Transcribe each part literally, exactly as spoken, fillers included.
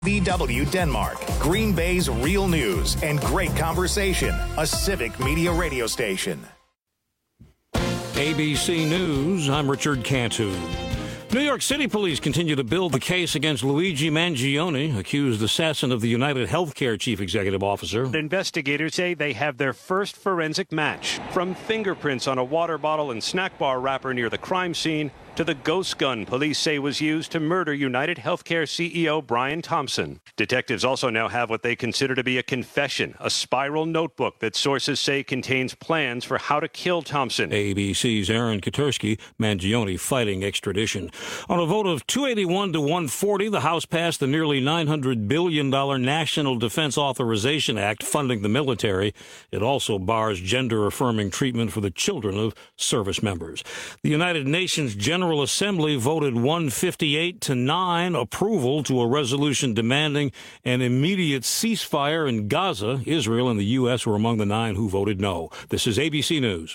V W Denmark, Green Bay's real news and great conversation, a civic media radio station. A B C News, I'm Richard Cantu. New York City police continue to build the case against Luigi Mangione, accused assassin of the United Healthcare chief executive officer. Investigators say they have their first forensic match, from fingerprints on a water bottle and snack bar wrapper near the crime scene to the ghost gun police say was used to murder United Healthcare C E O Brian Thompson. Detectives also now have what they consider to be a confession, a spiral notebook that sources say contains plans for how to kill Thompson. A B C's Aaron Katersky, Mangione fighting extradition. On a vote of two eighty-one to one forty, the House passed the nearly nine hundred billion dollars National Defense Authorization Act funding the military. It also bars gender-affirming treatment for the children of service members. The United Nations General General Assembly voted one fifty-eight to nine approval to a resolution demanding an immediate ceasefire in Gaza. Israel and the U S were among the nine who voted no. This is A B C News.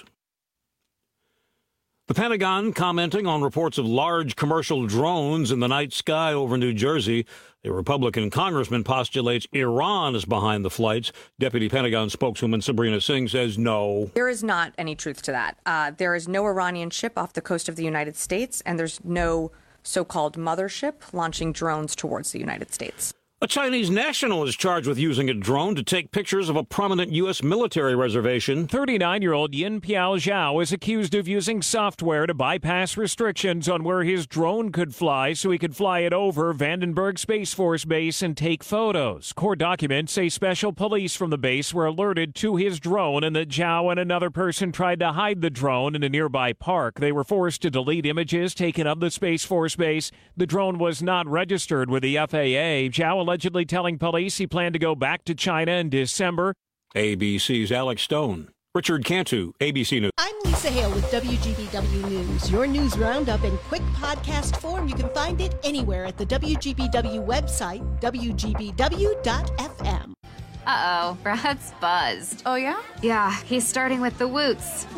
The Pentagon commenting on reports of large commercial drones in the night sky over New Jersey. A Republican congressman postulates Iran is behind the flights. Deputy Pentagon spokeswoman Sabrina Singh says no. There is not any truth to that. Uh, there is no Iranian ship off the coast of the United States, and there's no so-called mothership launching drones towards the United States. A Chinese national is charged with using a drone to take pictures of a prominent U S military reservation. thirty-nine-year-old Yin Piao Zhao is accused of using software to bypass restrictions on where his drone could fly so he could fly it over Vandenberg Space Force Base and take photos. Court documents say special police from the base were alerted to his drone and that Zhao and another person tried to hide the drone in a nearby park. They were forced to delete images taken of the Space Force Base. The drone was not registered with the F A A. Zhao allegedly telling police he planned to go back to China in December. A B C's Alex Stone. Richard Cantu, A B C News. I'm Lisa Hale with W G B W News. Your news roundup in quick podcast form. You can find it anywhere at the W G B W website, W G B W dot F M. Uh-oh, Brad's buzzed. Oh, yeah? Yeah, he's starting with the woots.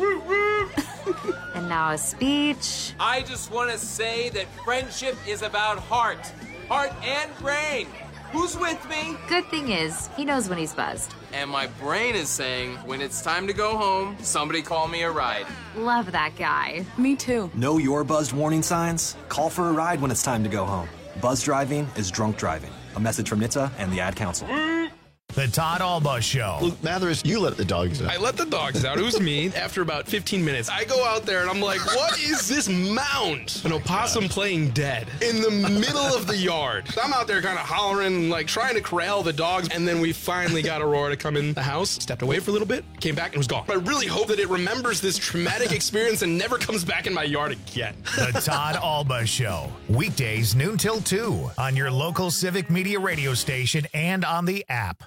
And now a speech. I just want to say that friendship is about heart. Heart and brain. Who's with me? Good thing is, he knows when he's buzzed. And my brain is saying, when it's time to go home, somebody call me a ride. Love that guy. Me too. Know your buzzed warning signs? Call for a ride when it's time to go home. Buzz driving is drunk driving. A message from N H T S A and the Ad Council. The Todd Alba Show. Luke Mathers, you let the dogs out. I let the dogs out. It was me. After about fifteen minutes, I go out there and I'm like, what is this mound? An opossum playing dead in the middle of the yard. So I'm out there kind of hollering, like trying to corral the dogs. And then we finally got Aurora to come in the house, stepped away for a little bit, came back and was gone. I really hope that it remembers this traumatic experience and never comes back in my yard again. The Todd Alba Show. Weekdays noon till two on your local Civic Media radio station and on the app.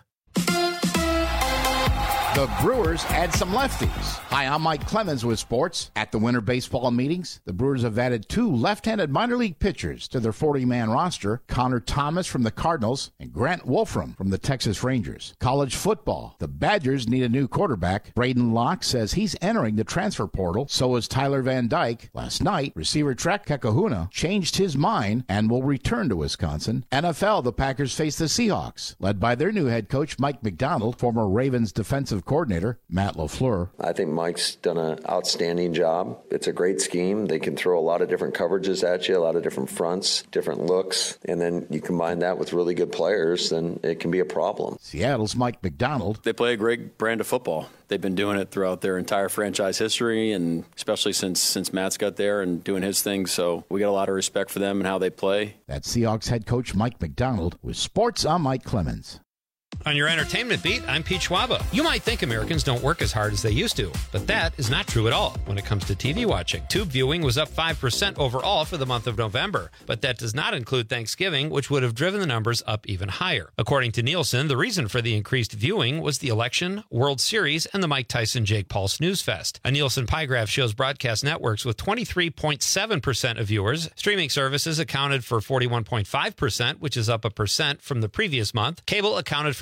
The Brewers add some lefties. Hi, I'm Mike Clemens with sports. At the winter baseball meetings, the Brewers have added two left-handed minor league pitchers to their forty-man roster, Connor Thomas from the Cardinals and Grant Wolfram from the Texas Rangers. College football. The Badgers need a new quarterback. Braden Locke says he's entering the transfer portal. So is Tyler Van Dyke. Last night, receiver Trek Kekahuna changed his mind and will return to Wisconsin. N F L, the Packers face the Seahawks, led by their new head coach, Mike McDonald, former Ravens defensive coordinator Matt LaFleur. I think Mike's done an outstanding job. It's a great scheme. They can throw a lot of different coverages at you, a lot of different fronts, different looks, and then you combine that with really good players, then it can be a problem. Seattle's Mike McDonald. They play a great brand of football. They've been doing it throughout their entire franchise history, and especially since since Matt's got there and doing his thing. So we got a lot of respect for them and how they play. That's Seahawks head coach Mike McDonald. With sports, I'm Mike Clemens. On your entertainment beat, I'm Pete Schwaba. You might think Americans don't work as hard as they used to, but that is not true at all when it comes to T V watching. Tube viewing was up five percent overall for the month of November, but that does not include Thanksgiving, which would have driven the numbers up even higher. According to Nielsen, the reason for the increased viewing was the election, World Series, and the Mike Tyson-Jake Paul Snooze Fest. A Nielsen pie graph shows broadcast networks with twenty-three point seven percent of viewers. Streaming services accounted for forty-one point five percent, which is up a percent from the previous month. Cable accounted for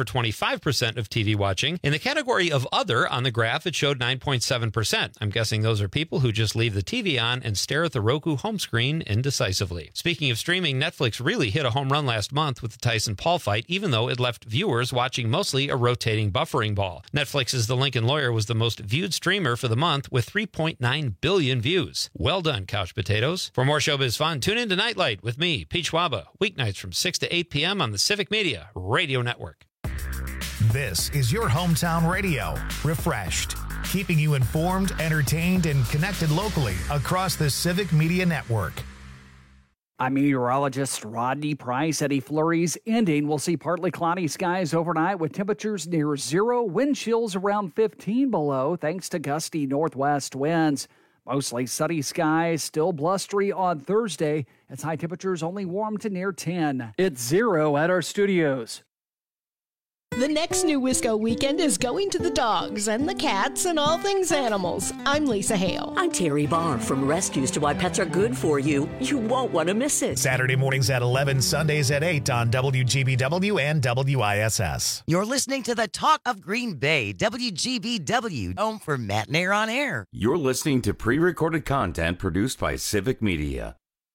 twenty-five percent of T V watching. In the category of other on the graph, it showed nine point seven percent. I'm guessing those are people who just leave the T V on and stare at the Roku home screen indecisively. Speaking of streaming, Netflix really hit a home run last month with the Tyson-Paul fight, even though it left viewers watching mostly a rotating buffering ball. Netflix's The Lincoln Lawyer was the most viewed streamer for the month with three point nine billion views. Well done, couch potatoes. For more showbiz fun, tune in to Nightlight with me, Pete Schwaba, weeknights from six to eight p.m. on the Civic Media Radio Network. This is your hometown radio, refreshed, keeping you informed, entertained, and connected locally across the Civic Media Network. I'm meteorologist Rodney Price. Any flurries ending. We'll see partly cloudy skies overnight with temperatures near zero, wind chills around fifteen below, thanks to gusty northwest winds. Mostly sunny skies, still blustery on Thursday, as high temperatures only warm to near ten. It's zero at our studios. The next New Wisco weekend is going to the dogs and the cats and all things animals. I'm Lisa Hale. I'm Terry Barr from Rescues to Why Pets Are Good For You. You won't want to miss it. Saturday mornings at eleven, Sundays at eight on W G B W and W I S S. You're listening to the Talk of Green Bay, W G B W, home for Matt Nair on Air. You're listening to pre-recorded content produced by Civic Media.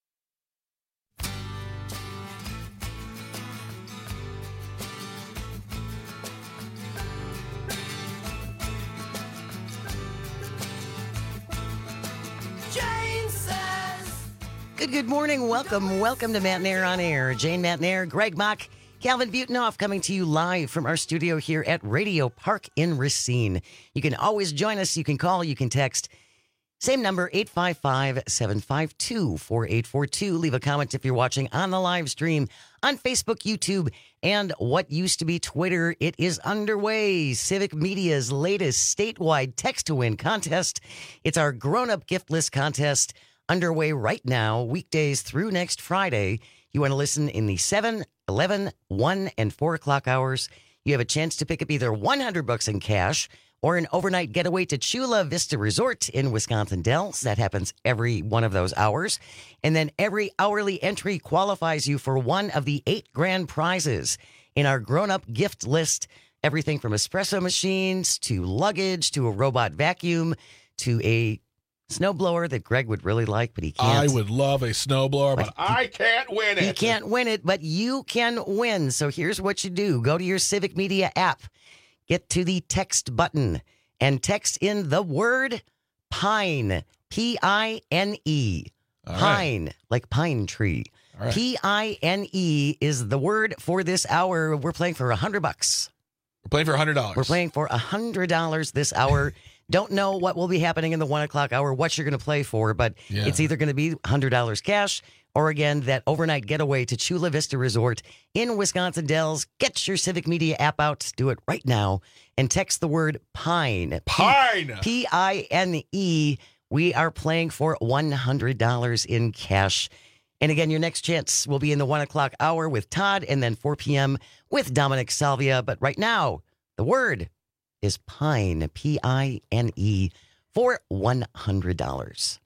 Good, good morning. Welcome. Welcome to Matt Nair on Air. Jane Matt Nair, Greg Mock, Calvin Butenhoff coming to you live from our studio here at Radio Park in Racine. You can always join us. You can call. You can text. Same number, eight five five, seven five two, four eight four two. Leave a comment if you're watching on the live stream on Facebook, YouTube, and what used to be Twitter. It is underway. Civic Media's latest statewide text-to-win contest. It's our grown-up gift list contest. Underway right now, weekdays through next Friday. You want to listen in the seven, eleven, one, and four o'clock hours. You have a chance to pick up either one hundred bucks in cash or an overnight getaway to Chula Vista Resort in Wisconsin Dells. That happens every one of those hours. And then every hourly entry qualifies you for one of the eight grand prizes in our grown-up gift list. Everything from espresso machines to luggage to a robot vacuum to a snowblower that Greg would really like, but he can't. I would love a snowblower, but, but he, I can't win it. He can't win it, but you can win. So here's what you do. Go to your Civic Media app, get to the text button, and text in the word pine, P I N E. All pine, right. Like pine tree. Right. P I N E is the word for this hour. We're playing for one hundred bucks. We're playing for one hundred dollars. We're playing for one hundred dollars this hour. Don't know what will be happening in the one o'clock hour, what you're going to play for, but yeah. It's either going to be one hundred dollars cash or, again, that overnight getaway to Chula Vista Resort in Wisconsin Dells. Get your Civic Media app out. Do it right now and text the word PINE. PINE! P I N E. We are playing for one hundred dollars in cash. And, again, your next chance will be in the one o'clock hour with Todd and then four p.m. with Dominic Salvia. But right now, the word is PINE, P I N E, for one hundred dollars.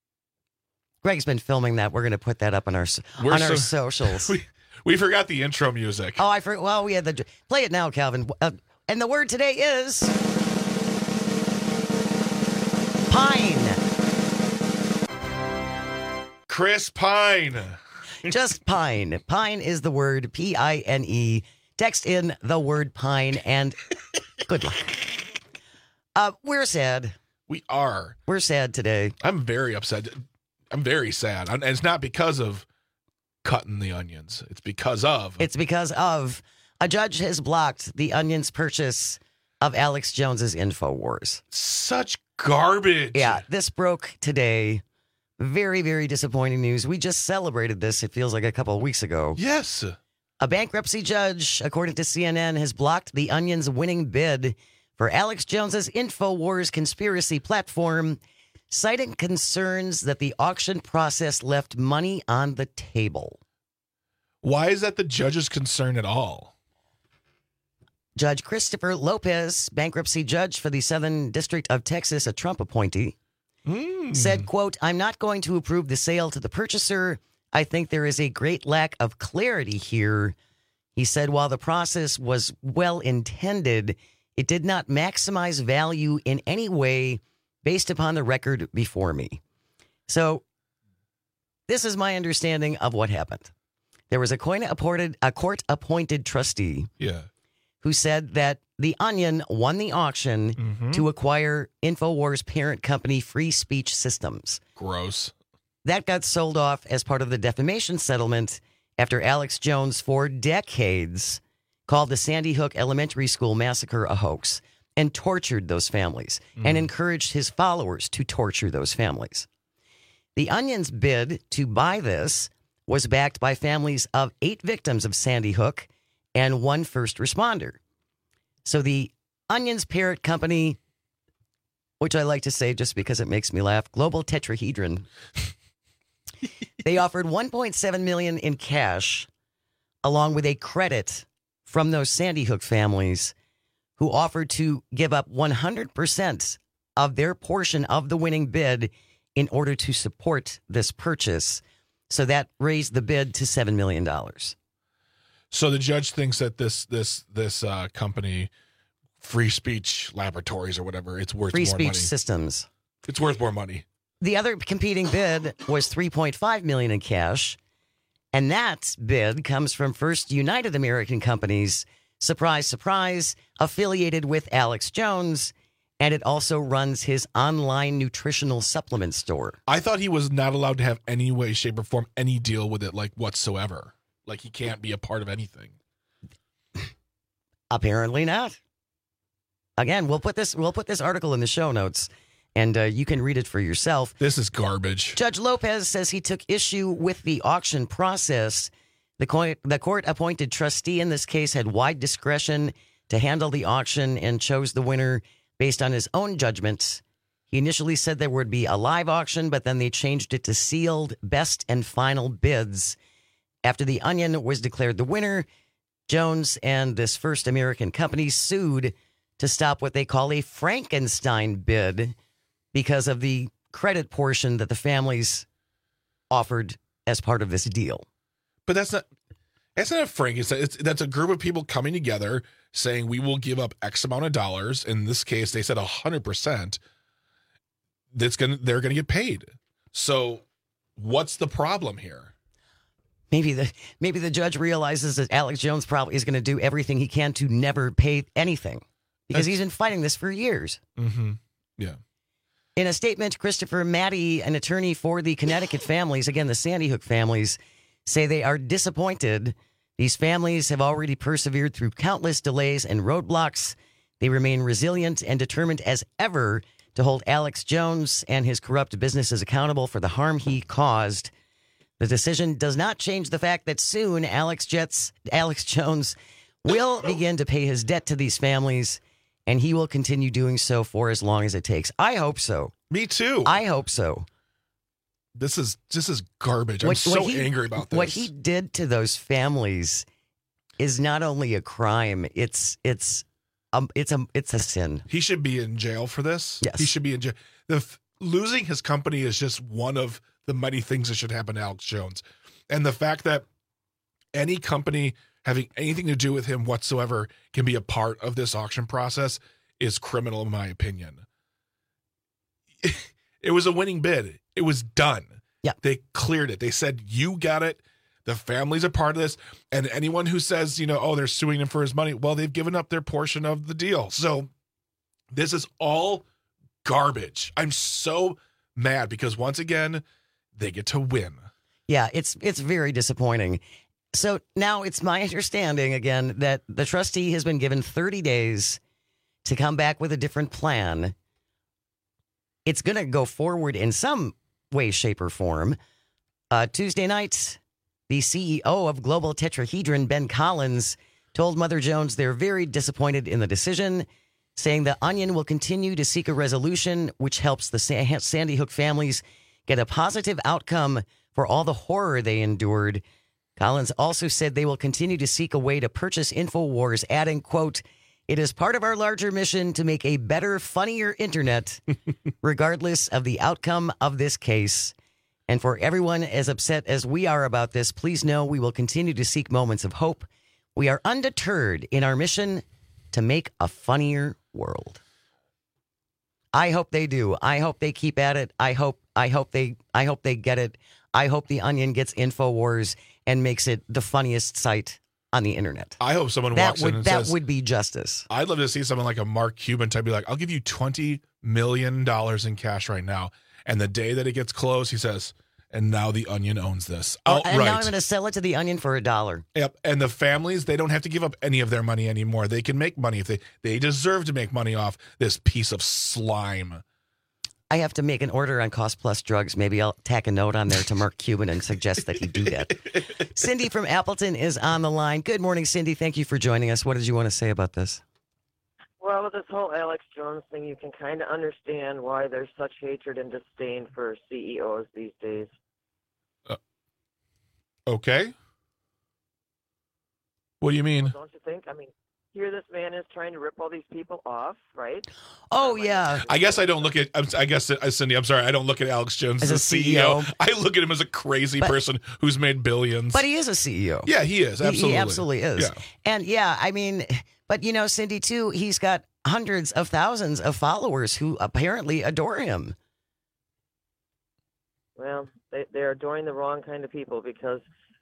Greg's been filming that. We're going to put that up on our We're on so, our socials. We, we forgot the intro music. Oh, I forgot. Well, we had the play it now, Calvin. Uh, and the word today is pine. Chris Pine. Just pine. Pine is the word, P I N E. Text in the word pine and good luck. Uh, we're sad. We are. We're sad today. I'm very upset. I'm very sad. And it's not because of cutting the onions. It's because of. It's because of a judge has blocked the Onion's purchase of Alex Jones's InfoWars. Such garbage. Yeah, this broke today. Very, very disappointing news. We just celebrated this, it feels like a couple of weeks ago. Yes. A bankruptcy judge, according to C N N, has blocked the Onion's winning bid for Alex Jones's InfoWars conspiracy platform, citing concerns that the auction process left money on the table. Why is that the judge's concern at all? Judge Christopher Lopez, bankruptcy judge for the Southern District of Texas, a Trump appointee, mm. said, quote, "I'm not going to approve the sale to the purchaser. I think there is a great lack of clarity here. He said, while the process was well intended, it did not maximize value in any way based upon the record before me. So this is my understanding of what happened. There was a court-appointed, a court-appointed trustee yeah. who said that The Onion won the auction mm-hmm. to acquire InfoWars parent company Free Speech Systems. Gross. That got sold off as part of the defamation settlement after Alex Jones, for decades, called the Sandy Hook Elementary School massacre a hoax and tortured those families mm. and encouraged his followers to torture those families. The Onion's bid to buy this was backed by families of eight victims of Sandy Hook and one first responder. So the Onion's parent company, which I like to say just because it makes me laugh, Global Tetrahedron, they offered one point seven million dollars in cash, along with a credit from those Sandy Hook families who offered to give up one hundred percent of their portion of the winning bid in order to support this purchase. So that raised the bid to seven million dollars. So the judge thinks that this this this uh, company, Free Speech Laboratories or whatever, it's worth Free more Speech money. Systems. It's worth more money. The other competing bid was three point five million dollars in cash, and that bid comes from First United American Companies, surprise, surprise, affiliated with Alex Jones, and it also runs his online nutritional supplement store. I thought he was not allowed to have any way, shape, or form any deal with it, like whatsoever. Like he can't be a part of anything. Apparently not. Again, we'll put this we'll put this article in the show notes, and uh, you can read it for yourself. This is garbage. Judge Lopez says he took issue with the auction process. The court, the court-appointed trustee in this case had wide discretion to handle the auction and chose the winner based on his own judgment. He initially said there would be a live auction, but then they changed it to sealed best and final bids. After The Onion was declared the winner, Jones and this First American company sued to stop what they call a Frankenstein bid because of the credit portion that the families offered as part of this deal. But that's not that's not a Frankenstein. It's, that's a group of people coming together saying we will give up X amount of dollars. In this case, they said one hundred percent. That's gonna they're gonna get paid. So what's the problem here? Maybe the maybe the judge realizes that Alex Jones probably is going to do everything he can to never pay anything because That's, he's been fighting this for years. Mm-hmm. Yeah. In a statement, Christopher Maddie, an attorney for the Connecticut families, again, the Sandy Hook families, say they are disappointed. These families have already persevered through countless delays and roadblocks. They remain resilient and determined as ever to hold Alex Jones and his corrupt businesses accountable for the harm he caused. The decision does not change the fact that soon Alex Jets, Alex Jones will begin to pay his debt to these families, and he will continue doing so for as long as it takes. I hope so. Me too. I hope so. This is this is garbage. I'm What- so what he- angry about this. What he did to those families is not only a crime; it's it's um it's a it's a sin. He should be in jail for this. Yes. He should be in jail. The f- losing his company is just one of the many things that should happen to Alex Jones. And the fact that any company having anything to do with him whatsoever can be a part of this auction process is criminal, in my opinion. It was a winning bid. It was done. Yeah. They cleared it. They said, you got it. The family's a part of this. And anyone who says, you know, oh, they're suing him for his money, well, they've given up their portion of the deal. So this is all garbage. I'm so mad because once again, they get to win. Yeah, it's it's very disappointing. So now it's my understanding again that the trustee has been given thirty days to come back with a different plan. It's going to go forward in some way, shape, or form. Uh, Tuesday night, the C E O of Global Tetrahedron, Ben Collins, told Mother Jones they're very disappointed in the decision, saying the Onion will continue to seek a resolution which helps the Sa- Sandy Hook families get a positive outcome for all the horror they endured. Collins also said they will continue to seek a way to purchase InfoWars, adding, quote, "It is part of our larger mission to make a better, funnier internet, regardless of the outcome of this case. And for everyone as upset as we are about this, please know we will continue to seek moments of hope. We are undeterred in our mission to make a funnier world. I hope they do. I hope they keep at it. I hope I hope they I hope they get it. I hope the Onion gets InfoWars and makes it the funniest site on the internet. I hope someone that walks would, in and that says, would be justice. I'd love to see someone like a Mark Cuban type be like, I'll give you twenty million dollars in cash right now. And the day that it gets closed, he says, and now the Onion owns this. Oh, Outright. and now I'm going to sell it to the Onion for a dollar. Yep. And the families, they don't have to give up any of their money anymore. They can make money if they, they deserve to make money off this piece of slime. I have to make an order on Cost Plus Drugs. Maybe I'll tack a note on there to Mark Cuban and suggest that he do that. Cindy from Appleton is on the line. Good morning, Cindy. Thank you for joining us. What did you want to say about this? Well, with this whole Alex Jones thing, you can kind of understand why there's such hatred and disdain for C E Os these days. Uh, okay. What do you mean? Well, don't you think? I mean, here this man is trying to rip all these people off, right? Oh, yeah. I guess I don't look at, I guess, uh, Cindy, I'm sorry, I don't look at Alex Jones as, as a C E O. C E O. I look at him as a crazy but, person who's made billions. But he is a C E O. Yeah, he is, absolutely. He, he absolutely is. Yeah. And yeah, I mean, but you know, Cindy, too, he's got hundreds of thousands of followers who apparently adore him. Well, they, they're adoring the wrong kind of people because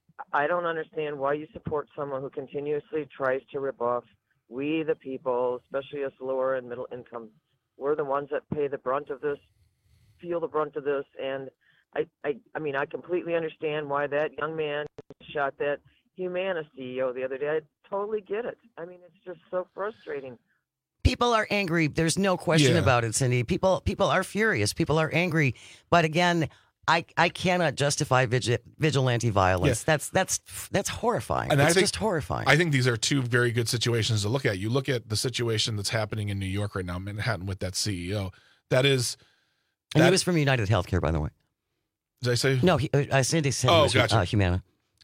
I don't understand why you support someone who continuously tries to rip off we, the people, especially us lower and middle income. We're the ones that pay the brunt of this, feel the brunt of this. And I, I, I mean, I completely understand why that young man shot that Humana C E O the other day. I totally get it. I mean, it's just so frustrating. People are angry. There's no question Yeah. about it, Cindy. People, people are furious. People are angry. But again, I, I cannot justify vigil, vigilante violence. Yeah. That's that's that's horrifying. And it's I think, just horrifying. I think these are two very good situations to look at. You look at the situation that's happening in New York right now, Manhattan, with that C E O. That is, and that, he was from United Healthcare, by the way. Did I say? No, he, uh, Cindy said Oh, he was gotcha. from, uh, Humana.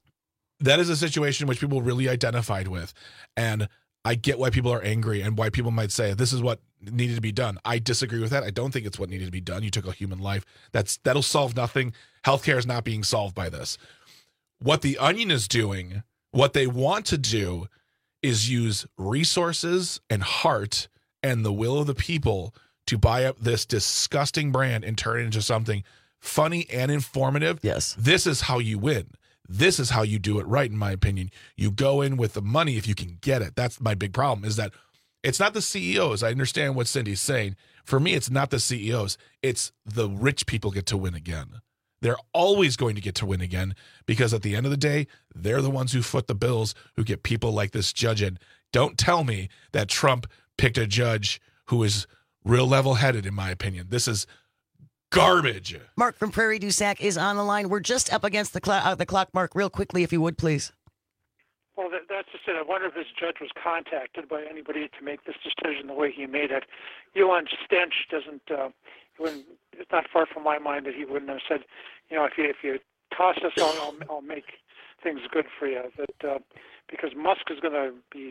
That is a situation which people really identified with, and I get why people are angry and why people might say this is what needed to be done. I disagree with that. I don't think it's what needed to be done. You took a human life. That's that'll solve nothing. Healthcare is not being solved by this. What the Onion is doing, what they want to do, is use resources and heart and the will of the people to buy up this disgusting brand and turn it into something funny and informative. Yes. This is how you win. This is how you do it right, in my opinion. You go in with the money if you can get it. That's my big problem, is that it's not the C E Os. I understand what Cindy's saying. For me, it's not the C E Os. It's the rich people get to win again. They're always going to get to win again because at the end of the day, they're the ones who foot the bills, who get people like this judge in. Don't tell me that Trump picked a judge who is real level-headed, in my opinion. This is garbage. Mark from Prairie du Sac is on the line. We're just up against the, cl- uh, the clock, Mark. Real quickly, if you would, please. Well, that, that's just it. I wonder if this judge was contacted by anybody to make this decision the way he made it. Elon Stench doesn't. Uh, wouldn't, it's not far from my mind that he wouldn't have said, you know, if you if you toss us, I'll, I'll, I'll make things good for you. That uh, because Musk is going to be,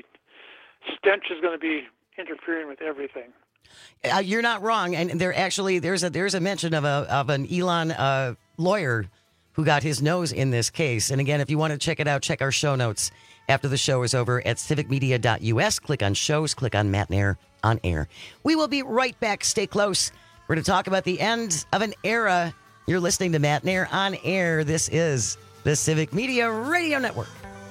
Stench is going to be interfering with everything. Uh, you're not wrong, and there actually there's a there's a mention of a of an Elon uh, lawyer who got his nose in this case. And again, if you want to check it out, check our show notes after the show is over at civic media dot U S. Click on shows, click on Matt Nair on air. We will be right back. Stay close. We're going to talk about the end of an era. You're listening to Matt Nair on air. This is the Civic Media Radio Network.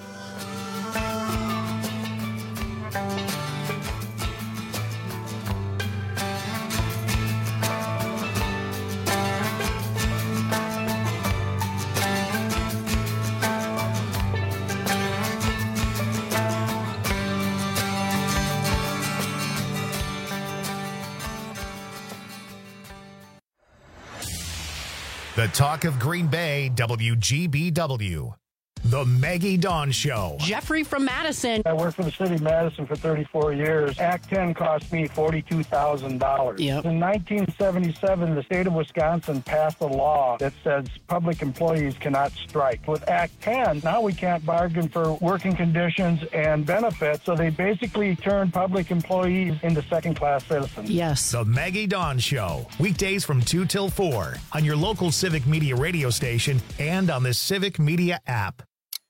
The talk of Green Bay, W G B W. The Maggie Dawn Show. Jeffrey from Madison. I worked for the city of Madison for thirty-four years. Act ten cost me forty-two thousand dollars. Yep. In nineteen seventy-seven, the state of Wisconsin passed a law that says public employees cannot strike. With Act ten, now we can't bargain for working conditions and benefits, so they basically turned public employees into second-class citizens. Yes. The Maggie Dawn Show. Weekdays from two till four on your local Civic Media radio station and on the Civic Media app.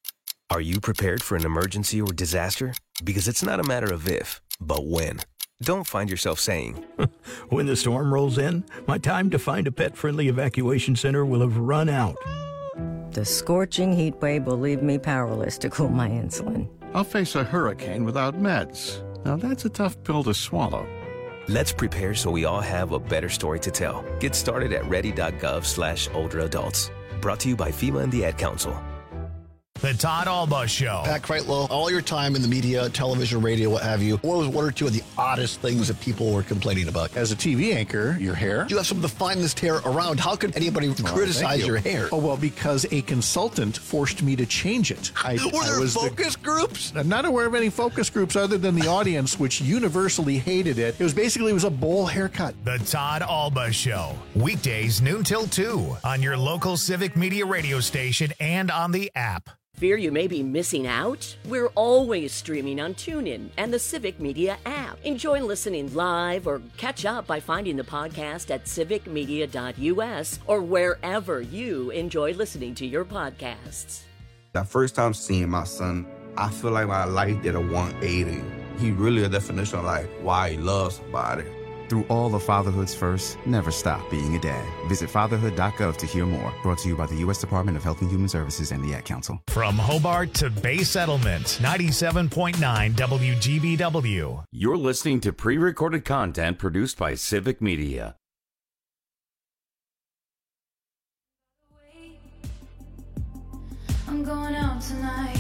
Are you prepared for an emergency or disaster? Because it's not a matter of if, but when. Don't find yourself saying, when the storm rolls in, my time to find a pet-friendly evacuation center will have run out. The scorching heat wave will leave me powerless to cool my insulin. I'll face a hurricane without meds. Now that's a tough pill to swallow. Let's prepare so we all have a better story to tell. Get started at ready.gov slash older adults. Brought to you by FEMA and the Ad Council. The Todd Alba Show. Pat Kreitlow, all your time in the media, television, radio, what have you, what was one or two of the oddest things that people were complaining about? As a T V anchor, your hair. You have some of the finest hair around. How could anybody well, criticize you. your hair? Oh, well, because a consultant forced me to change it. I, were there I was focus the, groups? I'm not aware of any focus groups other than the audience, which universally hated it. It was basically, it was a bowl haircut. The Todd Alba Show. Weekdays noon till two on your local Civic Media radio station and on the app. Fear you may be missing out? We're always streaming on TuneIn and the Civic Media app. Enjoy listening live or catch up by finding the podcast at civic media dot u s or wherever you enjoy listening to your podcasts. The first time seeing my son, I feel like my life did a one eighty. He really a definition of like why he loves somebody. Through all of fatherhood's first, never stop being a dad. Visit fatherhood dot gov to hear more. Brought to you by the U S Department of Health and Human Services and the Ad Council. From Hobart to Bay Settlement, ninety-seven point nine W G B W. You're listening to pre-recorded content produced by Civic Media. I'm going out tonight.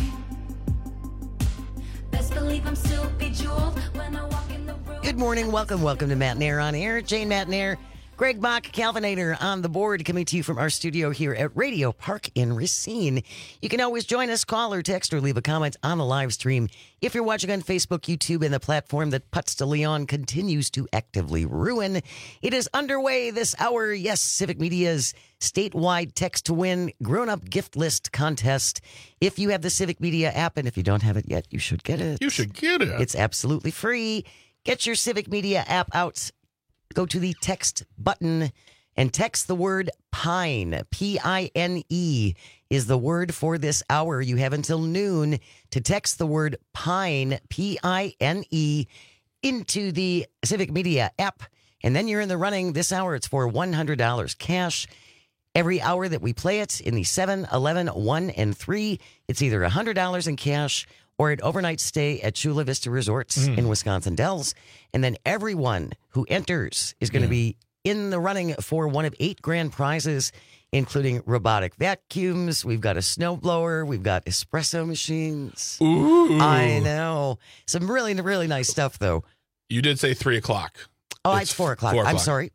Best believe I'm still bejeweled when I walk in the room. Good morning. Welcome, welcome to Matt and Air on Air. Jane Matt and Air, Greg Mock, Calvinator on the board, coming to you from our studio here at Radio Park in Racine. You can always join us, call or text or leave a comment on the live stream. If you're watching on Facebook, YouTube, and the platform that Putz de Leon continues to actively ruin, it is underway this hour. Yes, Civic Media's statewide text to win grown-up gift list contest. If you have the Civic Media app, and if you don't have it yet, you should get it. You should get it. It's absolutely free. Get your Civic Media app out. Go to the text button and text the word PINE. P I N E is the word for this hour. You have until noon to text the word PINE, P I N E, into the Civic Media app. And then you're in the running. This hour, it's for one hundred dollars cash. Every hour that we play it in the seven, eleven, one, and three, it's either one hundred dollars in cash or an overnight stay at Chula Vista Resorts mm. in Wisconsin Dells. And then everyone who enters is going to yeah. be in the running for one of eight grand prizes, including robotic vacuums. We've got a snowblower. We've got espresso machines. Ooh. I know. Some really, really nice stuff, though. You did say three o'clock. Oh, it's, it's four o'clock. four o'clock. I'm sorry.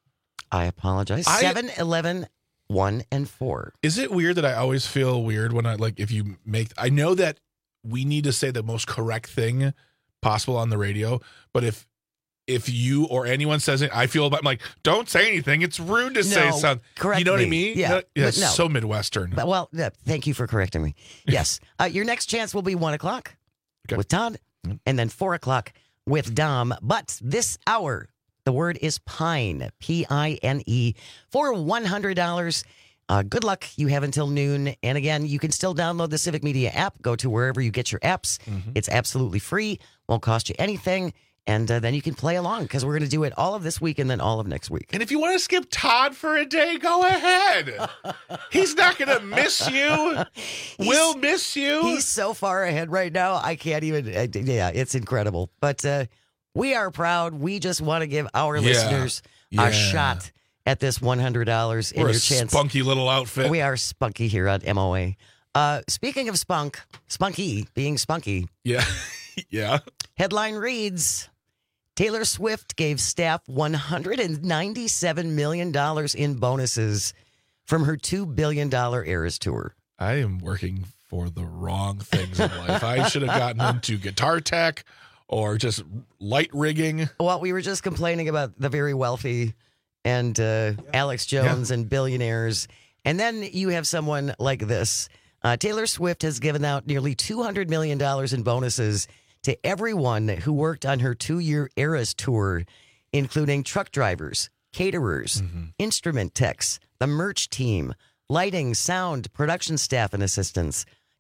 I apologize. I, seven, eleven, one, and four. Is it weird that I always feel weird when I, like, if you make, I know that we need to say the most correct thing possible on the radio, but if if you or anyone says it, I feel about, I'm like, don't say anything. It's rude to no, say something. Correct you know me. what I mean? Yeah. Yeah, no. So Midwestern. But, well, yeah, thank you for correcting me. Yes. uh, your next chance will be one o'clock okay. with Todd, mm-hmm. and then four o'clock with Dom. But this hour, the word is PINE, P I N E, for one hundred dollars. Uh, good luck. You have until noon. And again, you can still download the Civic Media app. Go to wherever you get your apps. Mm-hmm. It's absolutely free. Won't cost you anything. And uh, then you can play along because we're going to do it all of this week and then all of next week. And if you want to skip Todd for a day, go ahead. He's not going to miss you. We'll miss you. He's so far ahead right now. I can't even. Uh, yeah, it's incredible. But uh, we are proud. We just want to give our yeah. listeners yeah. a shot at this one hundred dollars in We're your a chance. Spunky little outfit. We are spunky here on M O A. Uh, speaking of spunk, spunky being spunky. Yeah. yeah. Headline reads, Taylor Swift gave staff one hundred ninety-seven million dollars in bonuses from her two billion dollars Eras Tour. I am working for the wrong things in life. I should have gotten into guitar tech or just light rigging. Well, we were just complaining about the very wealthy and uh, yeah. Alex Jones yeah. and billionaires. And then you have someone like this. Uh, Taylor Swift has given out nearly two hundred million dollars in bonuses to everyone who worked on her two-year Eras Tour, including truck drivers, caterers, mm-hmm. instrument techs, the merch team, lighting, sound, production staff and assistants,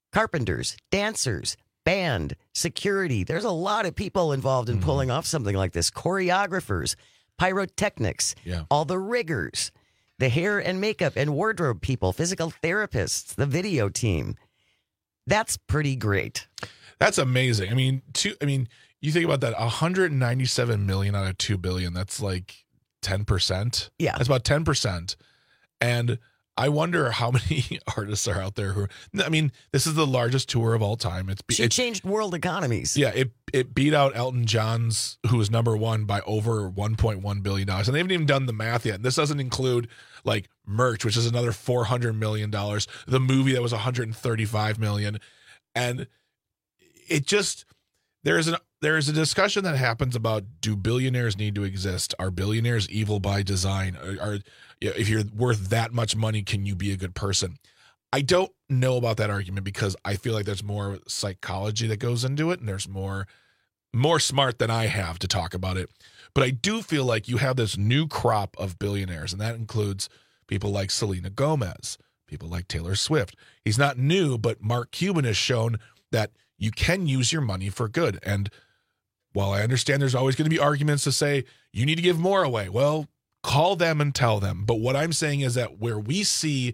carpenters, dancers, band, security. There's a lot of people involved in pulling off something like this. Choreographers, pyrotechnics, Yeah. all the riggers, the hair and makeup and wardrobe people, physical therapists, the video team. That's pretty great. That's amazing. I mean, two. I mean, you think about that. one hundred ninety-seven million out of two billion. That's like ten percent. Yeah, that's about ten percent. And I wonder how many artists are out there who. I mean, this is the largest tour of all time. It's She it, changed world economies. Yeah, it it beat out Elton John's, who was number one, by over one point one billion dollars, and they haven't even done the math yet. And this doesn't include like merch, which is another four hundred million dollars. The movie that was one hundred thirty-five million dollars, and it just there is an there is a discussion that happens about, do billionaires need to exist? Are billionaires evil by design? Are, are if you're worth that much money, can you be a good person? I don't know about that argument, because I feel like there's more psychology that goes into it, and there's more more smart than I have to talk about it. But I do feel like you have this new crop of billionaires, and that includes people like Selena Gomez, people like Taylor Swift. He's not new, but Mark Cuban has shown that you can use your money for good. And while I understand there's always going to be arguments to say you need to give more away, well, call them and tell them. But what I'm saying is that where we see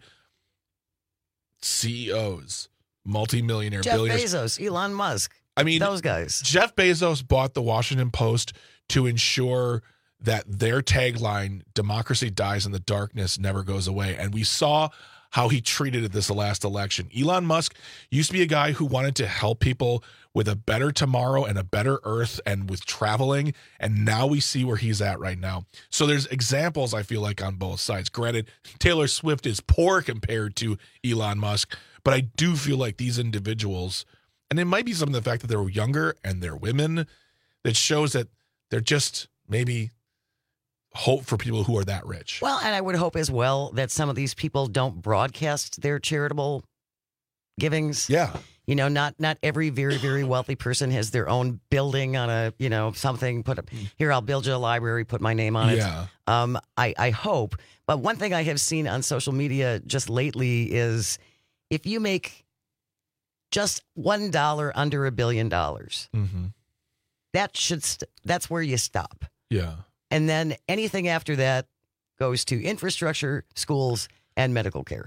C E Os, multimillionaire Jeff billionaires, Bezos, Elon Musk. I mean, those guys. Jeff Bezos bought the Washington Post to ensure that their tagline, democracy dies in the darkness, never goes away. And we saw how he treated it this last election. Elon Musk used to be a guy who wanted to help people with a better tomorrow and a better earth and with traveling. And now we see where he's at right now. So there's examples, I feel like, on both sides. Granted, Taylor Swift is poor compared to Elon Musk, but I do feel like these individuals, and it might be some of the fact that they're younger and they're women, that shows that they're just maybe hope for people who are that rich. Well, and I would hope as well that some of these people don't broadcast their charitable givings. Yeah. You know, not not every very, very wealthy person has their own building on a, you know, something. Put up here, I'll build you a library, put my name on it. Yeah. Um, I, I hope. But one thing I have seen on social media just lately is if you make just one dollar under a billion dollars, mm-hmm. that should st- that's where you stop. Yeah. And then anything after that goes to infrastructure, schools, and medical care.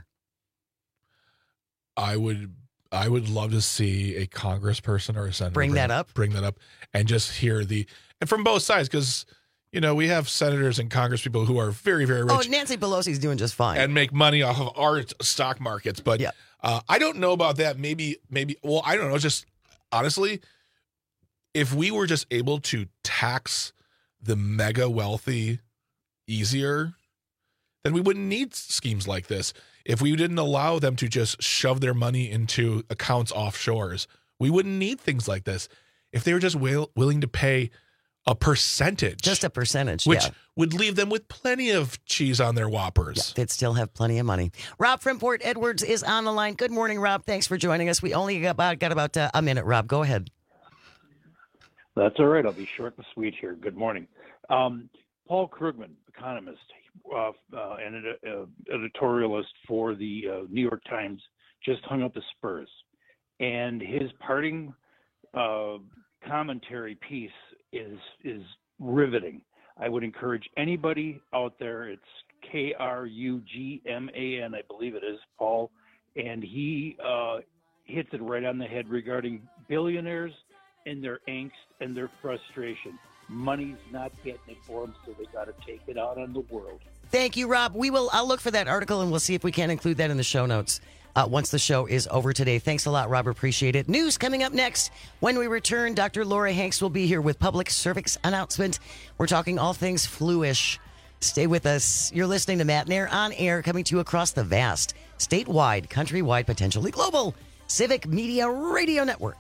I would I would love to see a congressperson or a senator Bring that up. Bring that up and just hear the, and from both sides, because, you know, we have senators and congresspeople who are very, very rich. Oh, Nancy Pelosi's doing just fine. And make money off of our stock markets. But yeah. uh, I don't know about that. Maybe, maybe, well, I don't know. Just honestly, if we were just able to tax the mega wealthy easier, then we wouldn't need schemes like this. If we didn't allow them to just shove their money into accounts offshores, we wouldn't need things like this. If they were just will, willing to pay a percentage. Just a percentage, which yeah. would leave them with plenty of cheese on their Whoppers. Yeah, they'd still have plenty of money. Rob from Port Edwards is on the line. Good morning, Rob. Thanks for joining us. We only got about, got about uh, a minute, Rob. Go ahead. That's all right. I'll be short and sweet here. Good morning. Um, Paul Krugman, economist, uh, uh, and an uh, editorialist for the uh, New York Times, just hung up the Spurs. And his parting uh, commentary piece is is riveting. I would encourage anybody out there, it's K R U G M A N, I believe it is, Paul, and he uh, hits it right on the head regarding billionaires and their angst and their frustration. Money's not getting it for them, so they got to take it out on the world. Thank you, Rob. We will. I'll look for that article, and we'll see if we can include that in the show notes uh, once the show is over today. Thanks a lot, Rob. Appreciate it. News coming up next. When we return, Doctor Laura Hanks will be here with public service announcement. We're talking all things flu-ish. Stay with us. You're listening to Matt Nair on air, coming to you across the vast, statewide, countrywide, potentially global Civic Media Radio Network.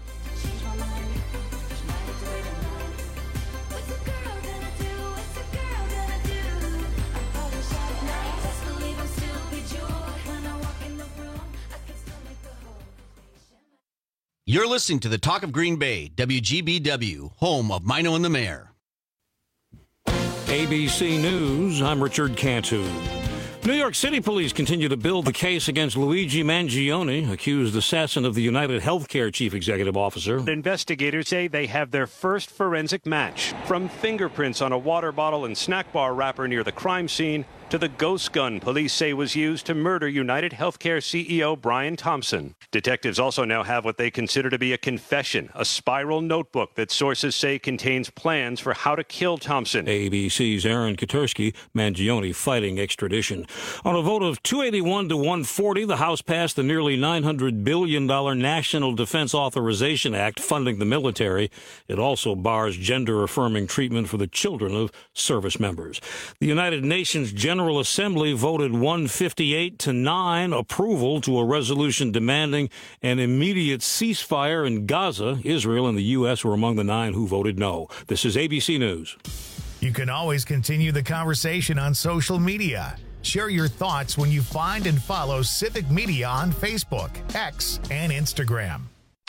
You're listening to the Talk of Green Bay, W G B W, home of Mino and the Mayor. A B C News, I'm Richard Cantu. New York City police continue to build the case against Luigi Mangione, accused assassin of the United Healthcare chief executive officer. Investigators say they have their first forensic match. From fingerprints on a water bottle and snack bar wrapper near the crime scene to the ghost gun police say was used to murder United Healthcare C E O Brian Thompson. Detectives also now have what they consider to be a confession, a spiral notebook that sources say contains plans for how to kill Thompson. A B C's Aaron Katursky, Mangione fighting extradition. On a vote of two eighty-one to one forty, the House passed the nearly nine hundred billion dollars National Defense Authorization Act funding the military. It also bars gender-affirming treatment for the children of service members. The United Nations General General Assembly voted one fifty-eight to nine approval to a resolution demanding an immediate ceasefire in Gaza. Israel and the U S were among the nine who voted no. This is A B C News. You can always continue the conversation on social media. Share your thoughts when you find and follow Civic Media on Facebook, X, and Instagram.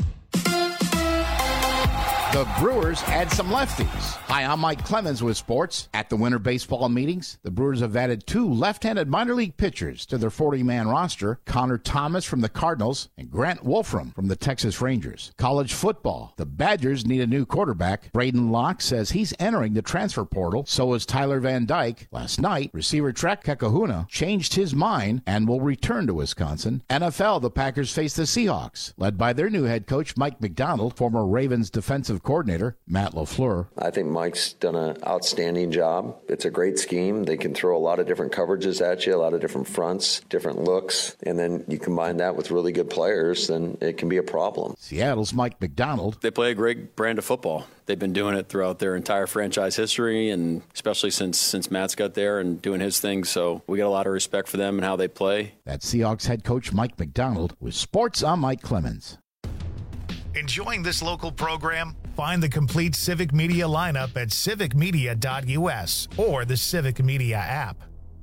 The Brewers add some lefties. Hi, I'm Mike Clemens with sports. At the winter baseball meetings, the Brewers have added two left-handed minor league pitchers to their forty-man roster, Connor Thomas from the Cardinals and Grant Wolfram from the Texas Rangers. College football, the Badgers need a new quarterback. Braden Locke says he's entering the transfer portal. So is Tyler Van Dyke. Last night, receiver Trek Kekahuna changed his mind and will return to Wisconsin. N F L, the Packers face the Seahawks, led by their new head coach, Mike McDonald, former Ravens defensive coordinator Matt LaFleur. I think Mike's done an outstanding job. It's a great scheme. They can throw a lot of different coverages at you, a lot of different fronts, different looks, and then you combine that with really good players, then it can be a problem. Seattle's Mike McDonald. They play a great brand of football. They've been doing it throughout their entire franchise history, and especially since since Matt's got there and doing his thing. So we got a lot of respect for them and how they play. That's Seahawks head coach Mike McDonald. With sports, I'm Mike Clemens. Enjoying this local program? Find the complete Civic Media lineup at civic media dot U S or the Civic Media app.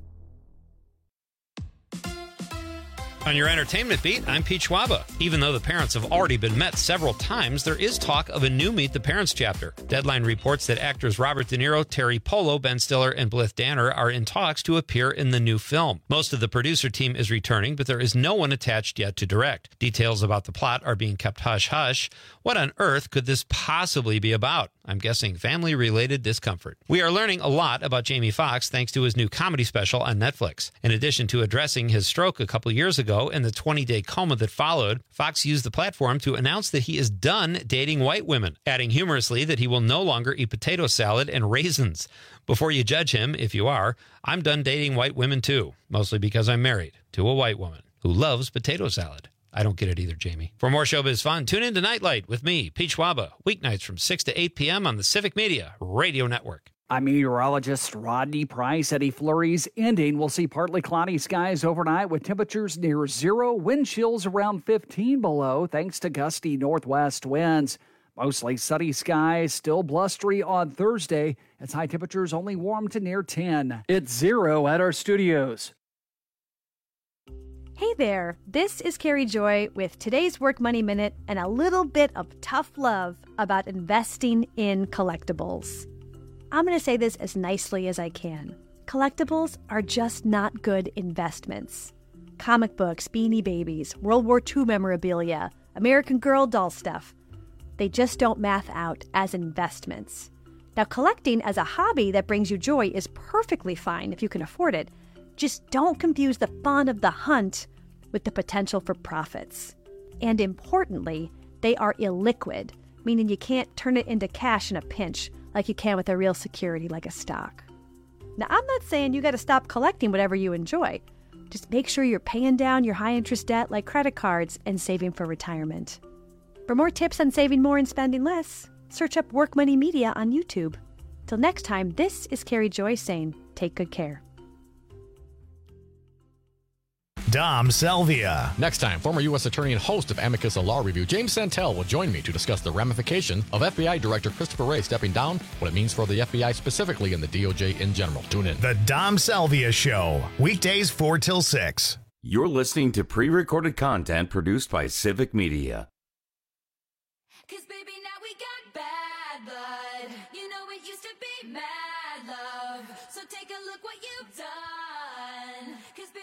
On your entertainment beat, I'm Pete Schwaba. Even though the parents have already been met several times, there is talk of a new Meet the Parents chapter. Deadline reports that actors Robert De Niro, Terry Polo, Ben Stiller, and Blythe Danner are in talks to appear in the new film. Most of the producer team is returning, but there is no one attached yet to direct. Details about the plot are being kept hush-hush. What on earth could this possibly be about? I'm guessing family-related discomfort. We are learning a lot about Jamie Foxx thanks to his new comedy special on Netflix. In addition to addressing his stroke a couple years ago and the twenty-day coma that followed, Foxx used the platform to announce that he is done dating white women, adding humorously that he will no longer eat potato salad and raisins. Before you judge him, if you are, I'm done dating white women too, mostly because I'm married to a white woman who loves potato salad. I don't get it either, Jamie. For more showbiz fun, tune in to Nightlight with me, Pete Schwaba, weeknights from six to eight p.m. on the Civic Media Radio Network. I'm meteorologist Rodney Price. Any flurries ending. We'll see partly cloudy skies overnight with temperatures near zero, wind chills around fifteen below, thanks to gusty northwest winds. Mostly sunny skies, still blustery on Thursday. Its high temperatures only warm to near ten. It's zero at our studios. Hey there, this is Carrie Joy with today's Work Money Minute and a little bit of tough love about investing in collectibles. I'm going to say this as nicely as I can. Collectibles are just not good investments. Comic books, Beanie Babies, World War Two memorabilia, American Girl doll stuff. They just don't math out as investments. Now, collecting as a hobby that brings you joy is perfectly fine if you can afford it. Just don't confuse the fun of the hunt with the potential for profits. And importantly, they are illiquid, meaning you can't turn it into cash in a pinch like you can with a real security like a stock. Now, I'm not saying you got to stop collecting whatever you enjoy. Just make sure you're paying down your high-interest debt like credit cards and saving for retirement. For more tips on saving more and spending less, search up Work Money Media on YouTube. Till next time, this is Carrie Joy saying, take good care. Dom Salvia. Next time, former U S attorney and host of Amicus, a law review, James Santel will join me to discuss the ramification of F B I Director Christopher Wray stepping down, what it means for the F B I specifically and the D O J in general. Tune in. The Dom Salvia Show, weekdays four till six. You're listening to pre-recorded content produced by Civic Media. Cause baby, now we got bad blood. You know it used to be mad love. So take a look what you've done. Cause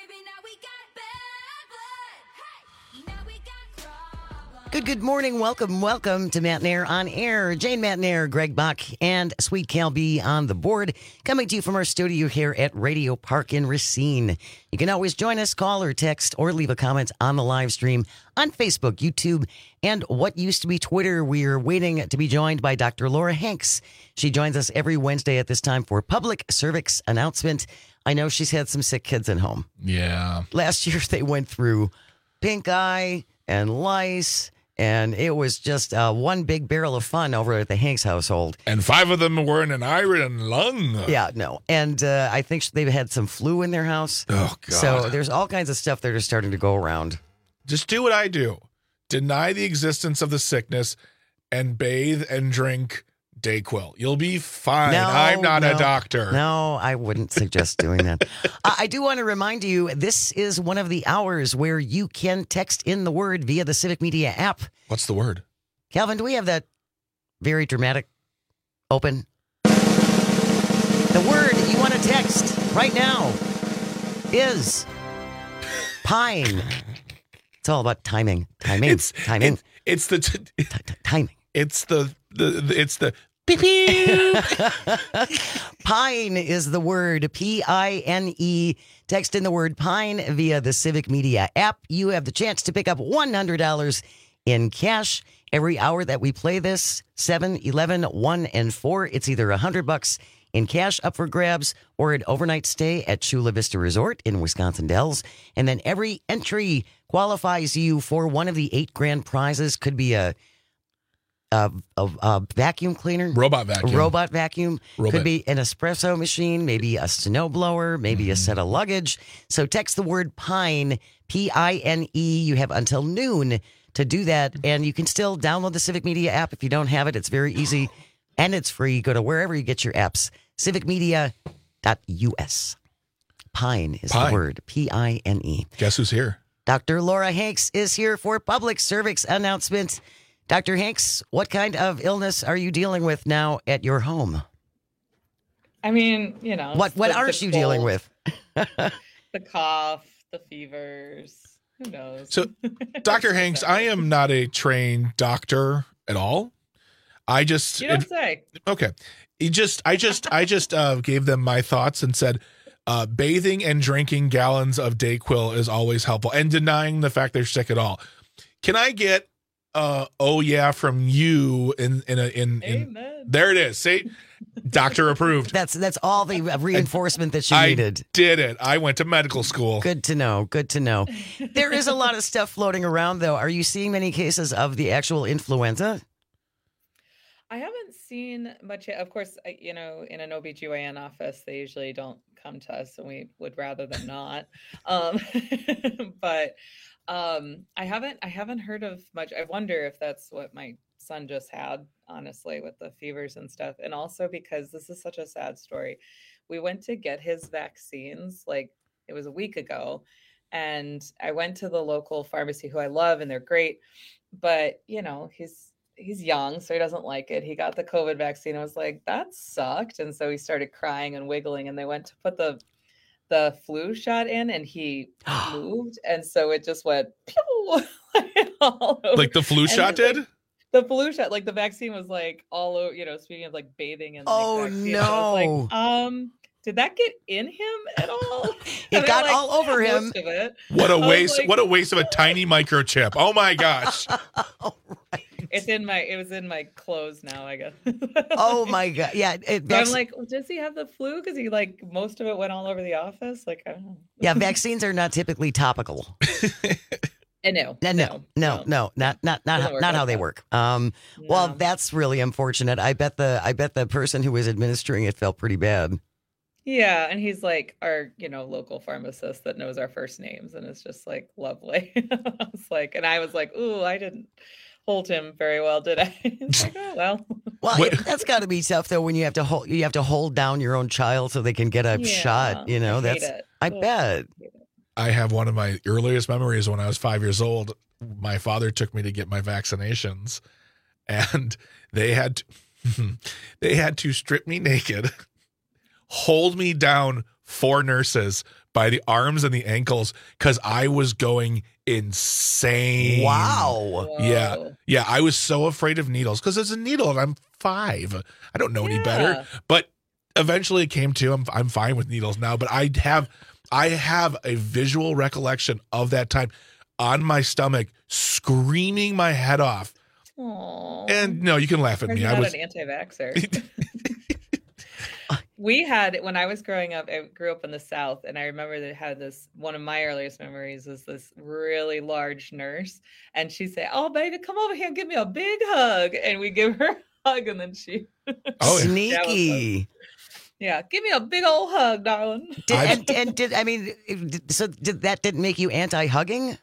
Good, good morning. Welcome, welcome to Matt Nair on Air. Jane Matt Nair, Greg Bach, and Sweet Cal B on the board. Coming to you from our studio here at Radio Park in Racine. You can always join us, call or text, or leave a comment on the live stream on Facebook, YouTube, and what used to be Twitter. We're waiting to be joined by Doctor Laura Hanks. She joins us every Wednesday at this time for public service announcement. I know she's had some sick kids at home. Yeah. Last year they went through pink eye and lice, and it was just uh, one big barrel of fun over at the Hanks household. And five of them were in an iron lung. Yeah, no. And uh, I think they've had some flu in their house. Oh, God. So there's all kinds of stuff that are starting to go around. Just do what I do. Deny the existence of the sickness and bathe and drink Dayquil. You'll be fine. No, I'm not no, a doctor. No, I wouldn't suggest doing that. uh, I do want to remind you, this is one of the hours where you can text in the word via the Civic Media app. What's the word? Calvin, do we have that very dramatic open? The word you want to text right now is pine. It's all about timing. Timing. It's timing. It, it's the t- t- t- timing. It's the, the, the it's the Pine is the word, P I N E. Text in the word pine via the Civic Media app. You have the chance to pick up one hundred dollars in cash every hour that we play this. seven, eleven, one, and four. It's either one hundred bucks in cash up for grabs or an overnight stay at Chula Vista Resort in Wisconsin Dells. And then every entry qualifies you for one of the eight grand prizes. Could be a A, a, a vacuum cleaner, robot vacuum, a robot vacuum. Robot. Could be an espresso machine, maybe a snowblower, maybe mm. a set of luggage. So text the word pine, P I N E. You have until noon to do that, and you can still download the Civic Media app if you don't have it. It's very easy, and it's free. Go to wherever you get your apps. civic media dot U S. Pine is Pine. the word, P I N E. Guess who's here? Doctor Laura Hanks is here for public service announcement. Doctor Hanks, what kind of illness are you dealing with now at your home? I mean, you know. What what the, are the you cold, dealing with? The cough, the fevers. Who knows? So, Doctor Hanks, I am not a trained doctor at all. I just You don't it, say. Okay. He just I just I just uh, gave them my thoughts and said uh, bathing and drinking gallons of Dayquil is always helpful, and denying the fact they're sick at all. Can I get Uh, oh yeah, from you in in a in, in there it is. See, doctor approved. That's that's all the reinforcement that you I needed. Did it? I went to medical school. Good to know. Good to know. There is a lot of stuff floating around, though. Are you seeing many cases of the actual influenza? I haven't seen much yet. Of course, I, you know, in an O B G Y N office, they usually don't come to us, and we would rather them not. Um, but. Um, I haven't, I haven't heard of much. I wonder if that's what my son just had, honestly, with the fevers and stuff. And also because this is such a sad story. We went to get his vaccines, like it was a week ago. And I went to the local pharmacy who I love and they're great, but you know, he's, he's young, so he doesn't like it. He got the COVID vaccine. I was like, that sucked. And so he started crying and wiggling, and they went to put the the flu shot in, and he moved, and so it just went pew, all over. Like the flu and shot like, did? The flu shot, like the vaccine was like all over, you know, speaking of like bathing and like, oh vaccine, no. I was like, um, did that get in him at all? It I mean, got like, all over yeah, him. most of it. What a waste! Like, what a waste of a tiny microchip! Oh my gosh! It's in my, it was in my clothes now, I guess. Oh my god! Yeah, it, so I'm like, well, does he have the flu? Because he like most of it went all over the office. Like I don't know. Yeah, vaccines are not typically topical. I know. No, no, no, no, not not not how, not how they work. Um, no. Well, that's really unfortunate. I bet the I bet the person who was administering it felt pretty bad. Yeah, and he's like our, you know, local pharmacist that knows our first names, and it's just like lovely. I was like, and I was like, ooh, I didn't hold him very well, did I? It's like, oh well. Well, it, that's got to be tough though when you have to hold you have to hold down your own child so they can get a yeah, shot. You know, I that's it. I oh, bet. I I have one of my earliest memories when I was five years old. My father took me to get my vaccinations, and they had to, they had to strip me naked, hold me down four nurses by the arms and the ankles because I was going insane. Wow. Yeah. Yeah. I was so afraid of needles because it's a needle and I'm five. I don't know yeah. any better. But eventually it came to I'm I'm fine with needles now. But I have I have a visual recollection of that time on my stomach screaming my head off. Aww. And no, you can laugh at You're me. not I was an anti-vaxxer. We had, when I was growing up, I grew up in the South, and I remember that had this, one of my earliest memories was this really large nurse, and she'd say, "Oh, baby, come over here and give me a big hug." And we give her a hug, and then she... Oh, sneaky. Yeah, give me a big old hug, darling. Did, and, and did, I mean, so did that didn't make you anti-hugging?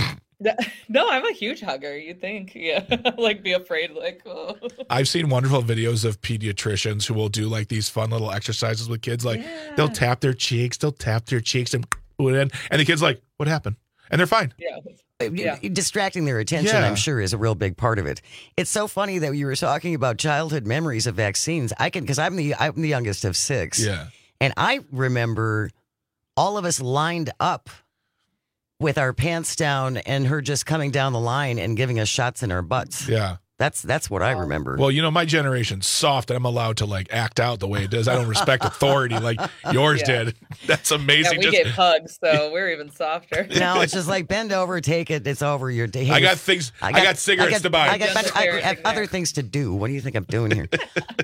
No, I'm a huge hugger. You think, yeah, like be afraid, like. Oh. I've seen wonderful videos of pediatricians who will do like these fun little exercises with kids. Like yeah. they'll tap their cheeks, they'll tap their cheeks, and and the kid's like, "What happened?" And they're fine. Yeah. Yeah. Distracting their attention, yeah. I'm sure, is a real big part of it. It's so funny that you were talking about childhood memories of vaccines. I can, because I'm the I'm the youngest of six. Yeah, and I remember all of us lined up with our pants down and her just coming down the line and giving us shots in our butts. Yeah. That's that's what I remember. Well, you know, my generation's soft and I'm allowed to like act out the way it does. I don't respect authority like yours Yeah. did. That's amazing. Yeah, we Just- get hugs, so we're even softer. No, it's just like bend over, take it, it's over. Your day. I got things, I got, cigarettes I got, to buy. I got but I have other things to do. What do you think I'm doing here?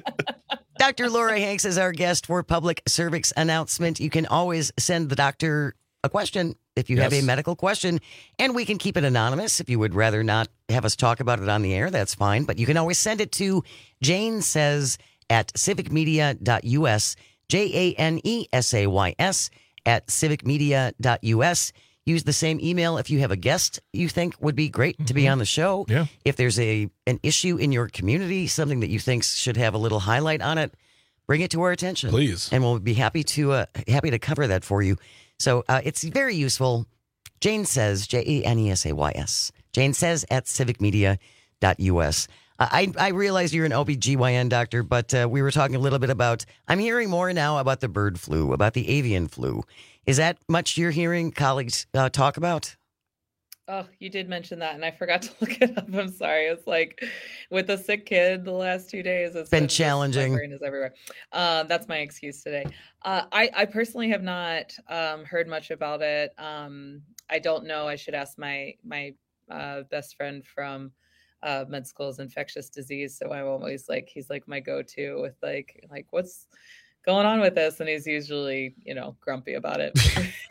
Doctor Laura Hanks is our guest for public service announcement. You can always send the doctor a question if you Yes. have a medical question, and we can keep it anonymous. If you would rather not have us talk about it on the air, that's fine. But you can always send it to Jane Says at civic media dot U S, J A N E S A Y S at civic media dot U S. Use the same email if you have a guest you think would be great to be on the show. Yeah. If there's a an issue in your community, something that you think should have a little highlight on it, bring it to our attention, please, and we'll be happy to uh, happy to cover that for you. So uh, it's very useful. Jane Says, J A N E S A Y S. Jane Says at civic media dot U S. Uh, I, I realize you're an O B G Y N doctor, but uh, we were talking a little bit about, I'm hearing more now about the bird flu, about the avian flu. Is that much you're hearing colleagues uh, talk about? Oh, you did mention that, and I forgot to look it up. I'm sorry. It's like with a sick kid the last two days. It's been been just- challenging. My brain is everywhere. Um, that's my excuse today. Uh, I, I personally have not um, heard much about it. Um, I don't know. I should ask my my uh, best friend from uh, med school's infectious disease. So I'm always like, he's like my go-to with like like what's going on with this, and he's usually, you know, grumpy about it.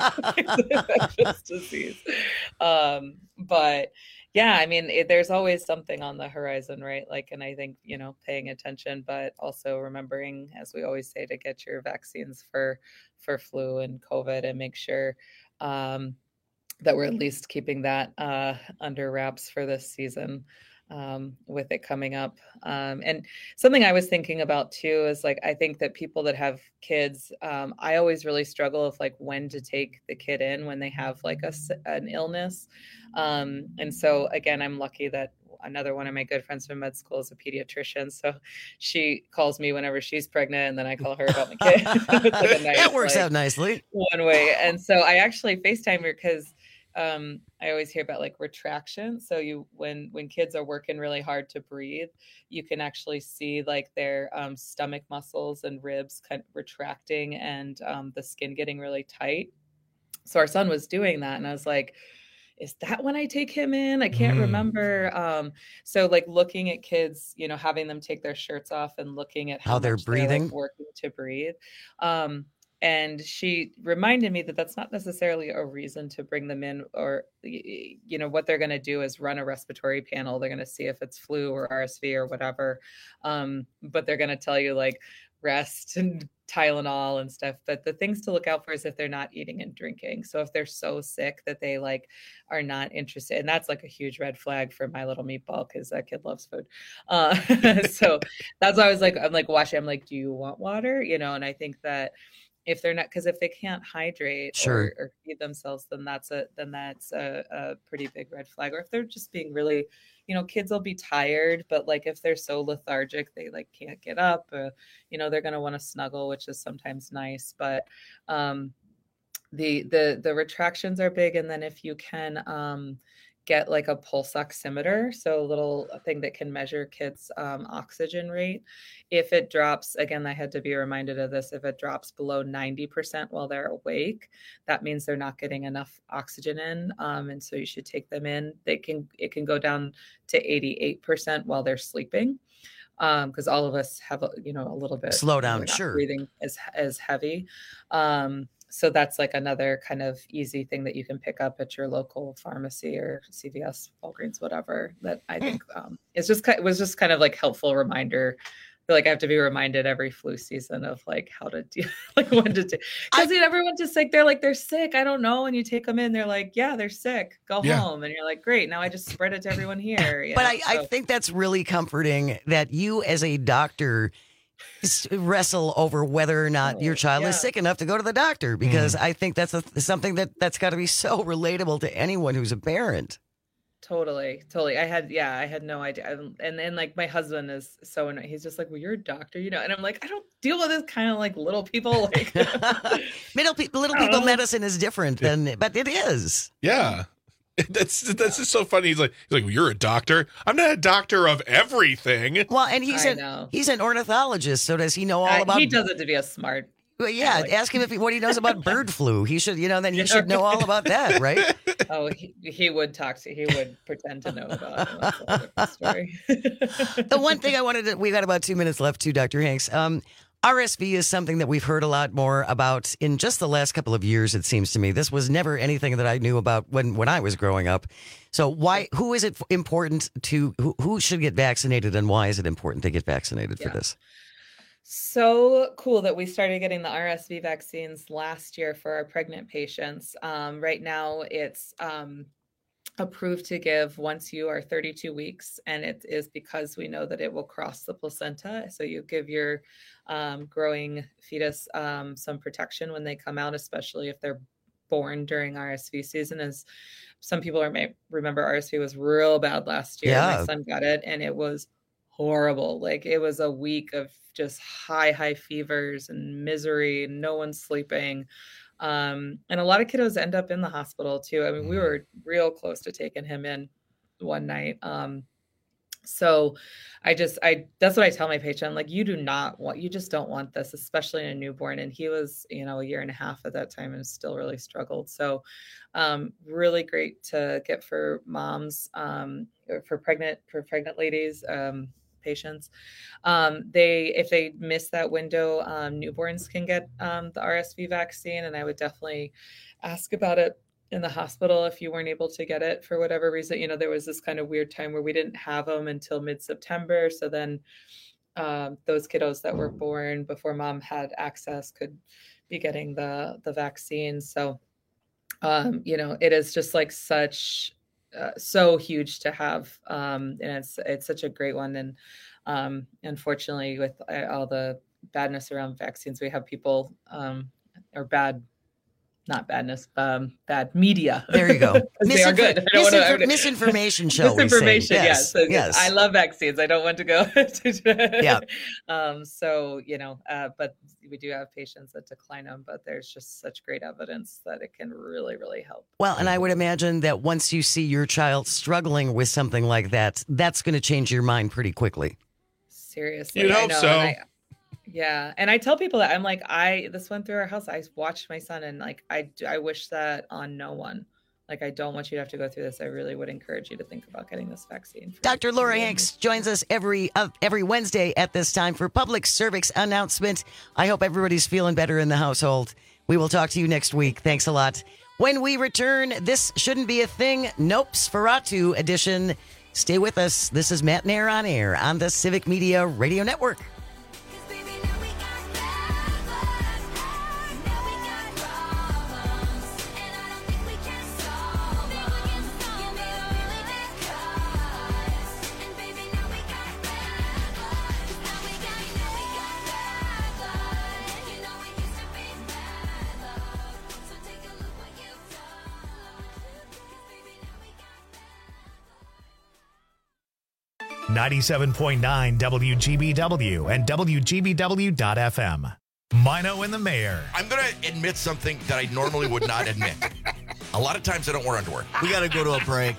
Infectious disease. Um, but yeah, I mean, it, there's always something on the horizon, right? Like, and I think, you know, paying attention, but also remembering, as we always say, to get your vaccines for for flu and COVID, and make sure um, that we're at least keeping that uh, under wraps for this season. Um, with it coming up. Um, and something I was thinking about too is like, I think that people that have kids, um, I always really struggle with like when to take the kid in when they have like a, s- an illness. Um, and so again, I'm lucky that another one of my good friends from med school is a pediatrician. So she calls me whenever she's pregnant, and then I call her about my kid. It's like a nice, That works like, out nicely. one way. And so I actually FaceTime her because um, I always hear about like retraction. So you, when, when kids are working really hard to breathe, you can actually see like their um, stomach muscles and ribs kind of retracting, and um, the skin getting really tight. So our son was doing that. And I was like, is that when I take him in? I can't Mm. remember. Um, so like looking at kids, you know, having them take their shirts off and looking at how, How they're much like, breathing. working to breathe. Um, and she reminded me that that's not necessarily a reason to bring them in, or, y- you know, what they're going to do is run a respiratory panel. They're going to see if it's flu or R S V or whatever. Um, but they're going to tell you like rest and Tylenol and stuff. But the things to look out for is if they're not eating and drinking. So if they're so sick that they like are not interested, and that's like a huge red flag for my little meatball, because that kid loves food. Uh, so that's why I was like, I'm like watching, I'm like, do you want water? You know, and I think that if they're not, because if they can't hydrate Sure. or, or feed themselves, then that's a then that's a, a pretty big red flag. Or if they're just being really, you know, kids will be tired, but like if they're so lethargic, they like can't get up, or, you know, they're going to want to snuggle, which is sometimes nice. But um, the the the retractions are big, and then if you can um, get like a pulse oximeter, so a little thing that can measure kids' um, oxygen rate. If it drops, again, I had to be reminded of this, if it drops below ninety percent while they're awake, that means they're not getting enough oxygen in. Um, and so you should take them in. They can, it can go down to eighty-eight percent while they're sleeping. Um, cause all of us have, a, you know, a little bit slow down, we're not sure. breathing as, as heavy. Um, So that's like another kind of easy thing that you can pick up at your local pharmacy or C V S, Walgreens, whatever. That I think um, it's just it was just kind of like helpful reminder. I feel like I have to be reminded every flu season of like how to deal, like when to do. Because everyone's just like they're like they're sick. I don't know. And you take them in, they're like, yeah, they're sick. Go Yeah. home, and you're like, great. Now I just spread it to everyone here. you But know? I, I So- think that's really comforting that you as a doctor s- wrestle over whether or not your child is yeah. sick enough to go to the doctor, because I think that's a, something that that's got to be so relatable to anyone who's a parent. Totally, totally. I had, yeah, I had no idea. And and then like my husband is so annoying. He's just like, well, you're a doctor, you know? And I'm like, I don't deal with this kind of like little people. Like Middle pe- little I don't people know. medicine is different than, but it is. Yeah. That's that's just so funny. He's like, he's like, well, you're a doctor. I'm not a doctor of everything. Well, and he's I an know. he's an ornithologist, so does he know all Uh, about? he does it to be a smart. Well, yeah, ask him if he, what he knows about bird flu. He should, you know, then he should know all about that, right? Oh, he, he would talk to, he would pretend to know about it. That's a whole different story. The one thing I wanted to, we got about two minutes left too, Doctor Hanks. Um, R S V is something that we've heard a lot more about in just the last couple of years, it seems to me. This was never anything that I knew about when, when I was growing up. So why, who is it important to, who, who should get vaccinated, and why is it important to get vaccinated for Yeah. this? So cool that we started getting the R S V vaccines last year for our pregnant patients. Um, right now it's um, approved to give once you are thirty-two weeks, and it is because we know that it will cross the placenta. So you give your um, growing fetus um, some protection when they come out, especially if they're born during R S V season. As some people are may remember, R S V was real bad last year. Yeah. My son got it, and it was horrible. Like it was a week of just high, high fevers and misery, no one's sleeping. Um, and a lot of kiddos end up in the hospital too. I mean, we were real close to taking him in one night. Um, so I just, I, that's what I tell my patient, like, you do not want, you just don't want this, especially in a newborn. And he was, you know, a year and a half at that time and still really struggled. So, um, really great to get for moms, um, or for pregnant, for pregnant ladies, um, patients. Um, they, if they miss that window, um, newborns can get um, the R S V vaccine. And I would definitely ask about it in the hospital if you weren't able to get it for whatever reason. You know, there was this kind of weird time where we didn't have them until mid-September. So then um, those kiddos that were born before mom had access could be getting the, the vaccine. So, um, you know, it is just like such Uh, so huge to have, um, and it's it's such a great one. And um, unfortunately, with uh, all the badness around vaccines, we have people um, or bad, not badness, um, bad media. There you go. They are good. I don't wanna- I Misinfor- don't- misinformation, shall we say. Misinformation, Yes, yes. So yes. I love vaccines. I don't want to go. to- Yeah. Um, so, you know, uh, but we do have patients that decline them, but there's just such great evidence that it can really, really help. Well, and I would imagine that once you see your child struggling with something like that, that's going to change your mind pretty quickly. Seriously. You'd I hope know, so. and I- yeah. And I tell people that I'm like, I, this went through our house. I watched my son, and like, I, I wish that on no one. Like, I don't want you to have to go through this. I really would encourage you to think about getting this vaccine. for- Doctor Laura for you. Hanks joins us every uh, every Wednesday at this time for Public Service Announcement. I hope everybody's feeling better in the household. We will talk to you next week. Thanks a lot. When we return, This Shouldn't Be a Thing, Nope, Sferatu edition. Stay with us. This is Matt Nair on air on the Civic Media Radio Network. ninety-seven point nine W G B W and W G B W dot F M. Mino and the Mayor. I'm going to admit something that I normally would not admit. A lot of times I don't wear underwear. We got to go to a break.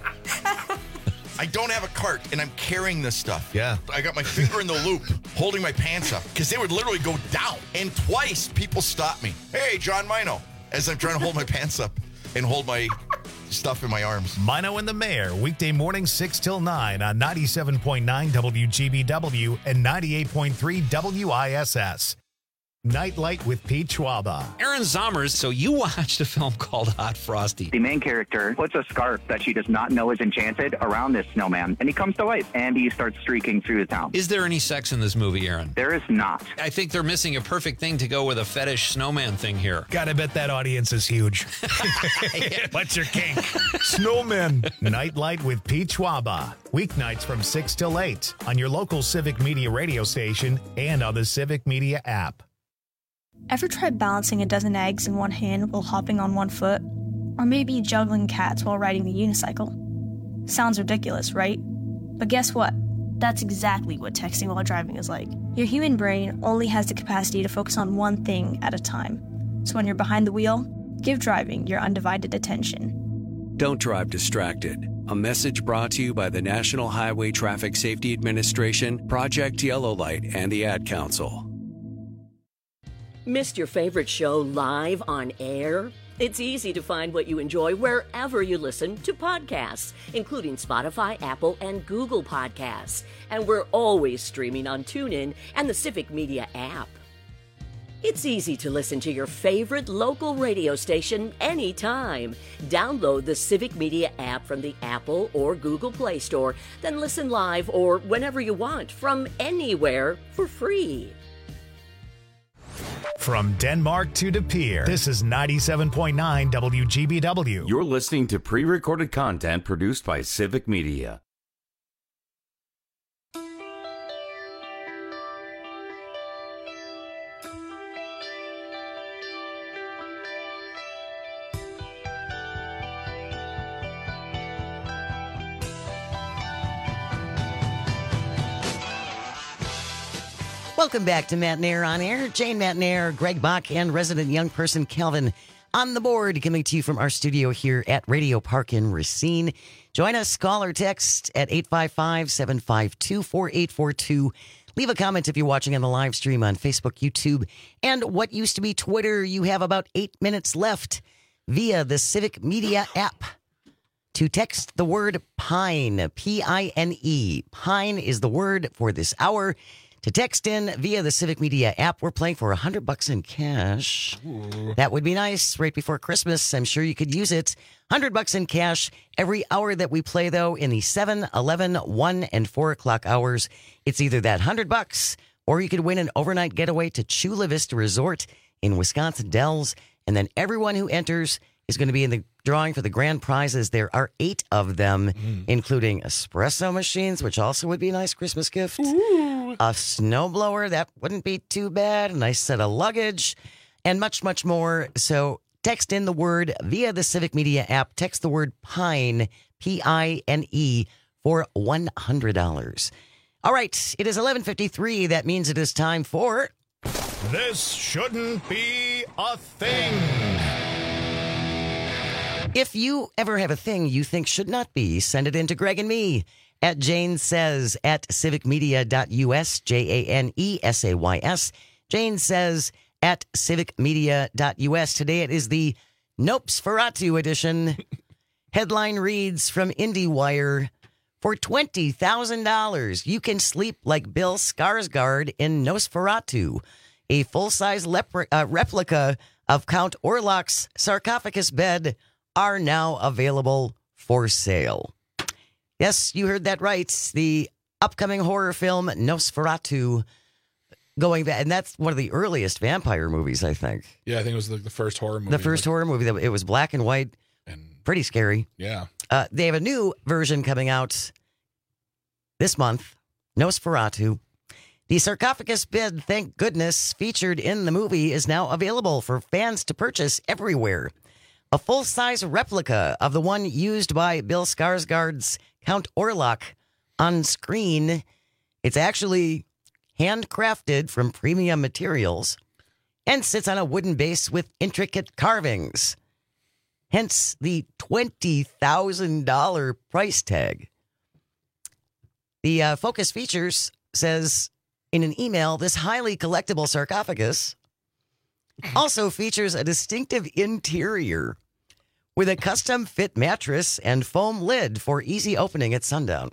I don't have a cart, and I'm carrying this stuff. Yeah. I got my finger in the loop, holding my pants up, because they would literally go down. And twice, people stopped me. Hey, John Mino, as I'm trying to hold my pants up and hold my stuff in my arms. Mino and the Mayor, weekday morning six till nine on ninety-seven point nine W G B W and ninety-eight point three W I S S. Nightlight with Pete Schwaba. Aaron Zommers, so you watched a film called Hot Frosty. The main character puts a scarf that she does not know is enchanted around this snowman, and he comes to life, and he starts streaking through the town. Is there any sex in this movie, Aaron? There is not. I think they're missing a perfect thing to go with a fetish snowman thing here. Gotta bet that audience is huge. What's your kink? Snowmen. Nightlight with Pete Schwaba. Weeknights from six till eight on your local Civic Media radio station and on the Civic Media app. Ever tried balancing a dozen eggs in one hand while hopping on one foot? Or maybe juggling cats while riding the unicycle? Sounds ridiculous, right? But guess what? That's exactly what texting while driving is like. Your human brain only has the capacity to focus on one thing at a time. So when you're behind the wheel, give driving your undivided attention. Don't drive distracted. A message brought to you by the National Highway Traffic Safety Administration, Project Yellow Light, and the Ad Council. Missed your favorite show live on air? It's easy to find what you enjoy wherever you listen to podcasts, including Spotify, Apple, and Google Podcasts. And we're always streaming on TuneIn and the Civic Media app. It's easy to listen to your favorite local radio station anytime. Download the Civic Media app from the Apple or Google Play Store, then listen live or whenever you want from anywhere for free. From Denmark to De Pere, this is ninety-seven point nine W G B W. You're listening to pre-recorded content produced by Civic Media. Welcome back to Matt Nair on Air. Jane Matt Nair, Greg Bach, and resident young person Calvin on the board, coming to you from our studio here at Radio Park in Racine. Join us, call or text at eight five five, seven five two, four eight four two. Leave a comment if you're watching on the live stream on Facebook, YouTube, and what used to be Twitter. You have about eight minutes left via the Civic Media app to text the word PINE, P I N E. PINE is the word for this hour. To text in via the Civic Media app, we're playing for one hundred bucks in cash. Ooh. That would be nice right before Christmas. I'm sure you could use it. one hundred bucks in cash every hour that we play, though, in the seven, eleven, one, and four o'clock hours. It's either that one hundred bucks or you could win an overnight getaway to Chula Vista Resort in Wisconsin Dells. And then everyone who enters is going to be in the drawing for the grand prizes. There are eight of them, mm. including espresso machines, which also would be a nice Christmas gift. Ooh. A snowblower, that wouldn't be too bad. A nice set of luggage, and much, much more. So text in the word via the Civic Media app. Text the word PINE, P I N E, for one hundred dollars. All right, it is eleven fifty-three. That means it is time for... This Shouldn't Be a Thing. If you ever have a thing you think should not be, send it in to Greg and me at Jane Says at civic media dot U S, J A N E S A Y S. Jane Says at civic media dot U S. Today it is the Nosferatu edition. Headline reads from IndieWire. For twenty thousand dollars, you can sleep like Bill Skarsgård in Nosferatu, a full-size lepre- uh, replica of Count Orlok's sarcophagus bed are now available for sale. Yes, you heard that right. The upcoming horror film Nosferatu, going back, and that's one of the earliest vampire movies, I think. Yeah, I think it was like the first horror movie. The first horror movie. That it was black and white, and pretty scary. Yeah. Uh, they have a new version coming out this month, Nosferatu. The sarcophagus bed, thank goodness, featured in the movie is now available for fans to purchase everywhere. A full-size replica of the one used by Bill Skarsgård's Count Orlok on screen. It's actually handcrafted from premium materials and sits on a wooden base with intricate carvings. Hence the twenty thousand dollars price tag. The uh, Focus Features says in an email, this highly collectible sarcophagus also features a distinctive interior with a custom fit mattress and foam lid for easy opening at sundown.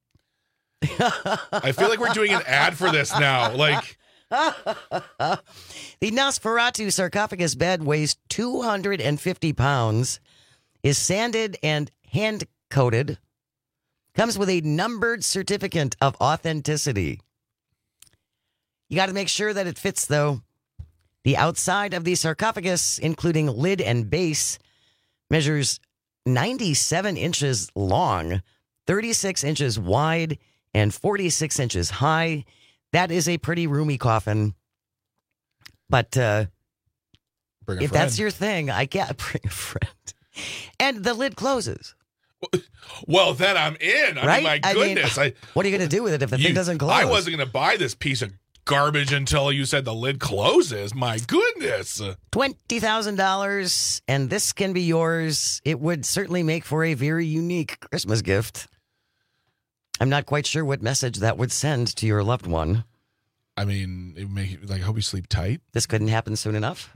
I feel like we're doing an ad for this now. Like the Nosferatu sarcophagus bed weighs two hundred fifty pounds, is sanded and hand coated, comes with a numbered certificate of authenticity. You got to make sure that it fits, though. The outside of the sarcophagus, including lid and base, measures ninety-seven inches long, thirty-six inches wide, and forty-six inches high. That is a pretty roomy coffin. But uh, Bring a if friend. that's your thing, I can't bring a friend. And the lid closes. Well, then I'm in. I Right? mean, my I mean, goodness. I, what are you going to do with it if the you- thing doesn't close? I wasn't going to buy this piece of garbage until you said the lid closes. My goodness. twenty thousand dollars, and this can be yours. It would certainly make for a very unique Christmas gift. I'm not quite sure what message that would send to your loved one. I mean, it would make like I hope you sleep tight. This couldn't happen soon enough.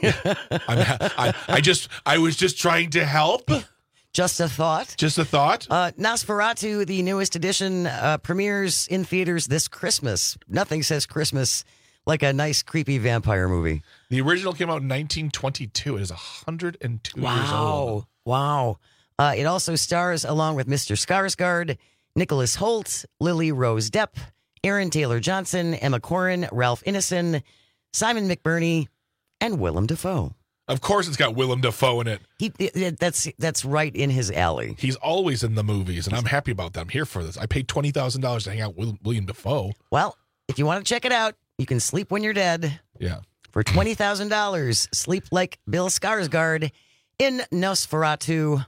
I'm, I, I just, I was just trying to help. Just a thought. Just a thought. Uh, Nosferatu, the newest edition, uh, premieres in theaters this Christmas. Nothing says Christmas like a nice, creepy vampire movie. The original came out in nineteen twenty-two. It is one hundred two Wow. years old. Wow. Uh, it also stars, along with Mister Skarsgård, Nicholas Hoult, Lily Rose Depp, Aaron Taylor Johnson, Emma Corrin, Ralph Ineson, Simon McBurney, and Willem Dafoe. Of course, it's got Willem Dafoe in it. He it, that's that's right in his alley. He's always in the movies, and I'm happy about that. I'm here for this. I paid twenty thousand dollars to hang out with William Dafoe. Well, if you want to check it out, you can sleep when you're dead. Yeah. For twenty thousand dollars, sleep like Bill Skarsgård in Nosferatu.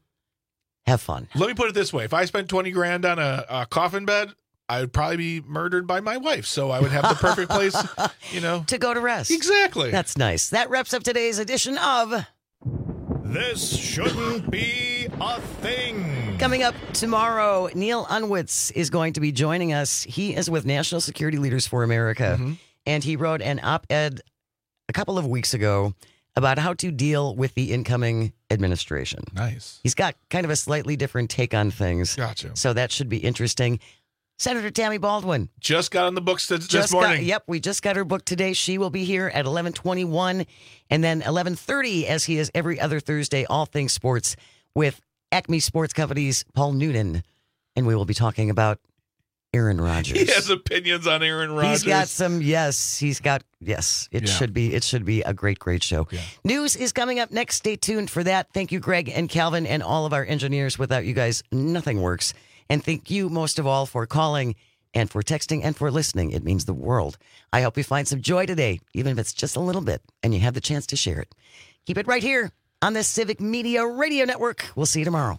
Have fun. Let me put it this way: if I spent twenty grand on a, a coffin bed, I would probably be murdered by my wife. So I would have the perfect place, you know, to go to rest. Exactly. That's nice. That wraps up today's edition of This Shouldn't Be a Thing. Coming up tomorrow, Neil Unwitz is going to be joining us. He is with National Security Leaders for America, Mm-hmm. and he wrote an op-ed a couple of weeks ago about how to deal with the incoming administration. Nice. He's got kind of a slightly different take on things. Gotcha. So that should be interesting. Senator Tammy Baldwin. Just got on the books this Just morning. Got, yep, we just got her book today. She will be here at eleven twenty-one and then eleven thirty, as he is every other Thursday, all things sports with Acme Sports Company's Paul Noonan. And we will be talking about Aaron Rodgers. He has opinions on Aaron Rodgers. He's got some, yes, he's got, yes, it Yeah. should be, it should be a great, great show. Yeah. News is coming up next. Stay tuned for that. Thank you, Greg and Calvin and all of our engineers. Without you guys, nothing works. And thank you most of all for calling and for texting and for listening. It means the world. I hope you find some joy today, even if it's just a little bit, and you have the chance to share it. Keep it right here on the Civic Media Radio Network. We'll see you tomorrow.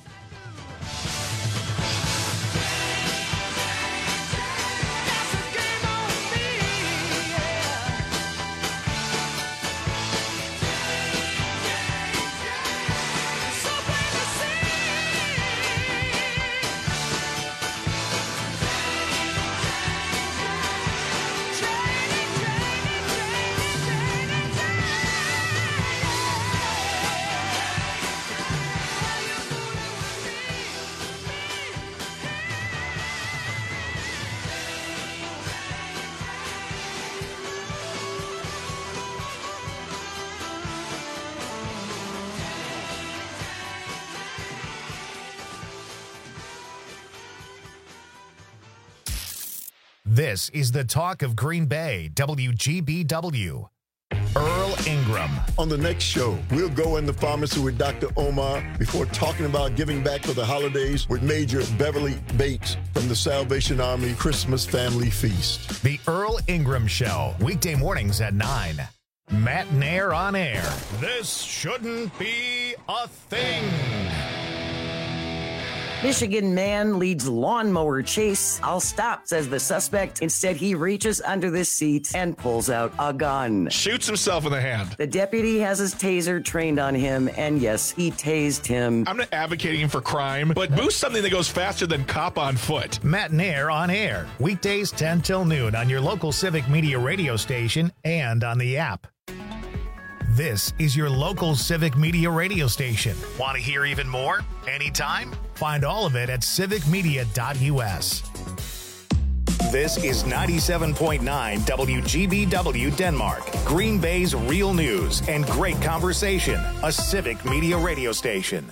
This is the talk of Green Bay, W G B W. Earl Ingram. On the next show, we'll go in the pharmacy with Doctor Omar before talking about giving back for the holidays with Major Beverly Bates from the Salvation Army Christmas Family Feast. The Earl Ingram Show, weekday mornings at nine. Matt Nair on air. This shouldn't be a thing. Michigan man leads lawnmower chase. I'll stop, says the suspect. Instead, he reaches under the seat and pulls out a gun. Shoots himself in the hand. The deputy has his taser trained on him, and yes, he tased him. I'm not advocating for crime, but boost something that goes faster than cop on foot. Matt Nair on air. Weekdays ten till noon on your local Civic Media radio station and on the app. This is your local Civic Media radio station. Want to hear even more? Anytime? Find all of it at civic media dot u s. This is ninety-seven point nine W G B W Denmark, Green Bay's real news and great conversation, a Civic Media radio station.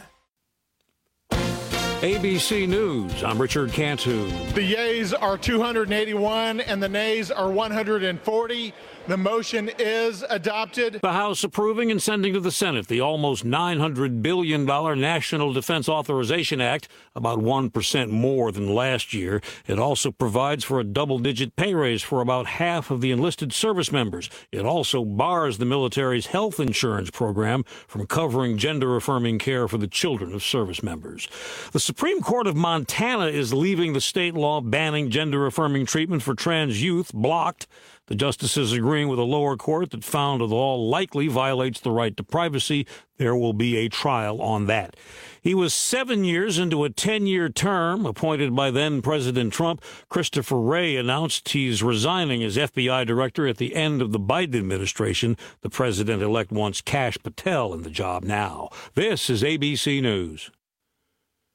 A B C News, I'm Richard Cantu. The yeas are two hundred eighty-one and the nays are one hundred forty. The motion is adopted. The House approving and sending to the Senate the almost nine hundred billion dollars National Defense Authorization Act, about one percent more than last year. It also provides for a double-digit pay raise for about half of the enlisted service members. It also bars the military's health insurance program from covering gender-affirming care for the children of service members. The Supreme Court of Montana is leaving the state law banning gender-affirming treatment for trans youth blocked. The justices agreeing with a lower court that found the law likely violates the right to privacy. There will be a trial on that. He was seven years into a ten-year term appointed by then-President Trump. Christopher Wray announced he's resigning as F B I director at the end of the Biden administration. The president-elect wants Kash Patel in the job now. This is A B C News.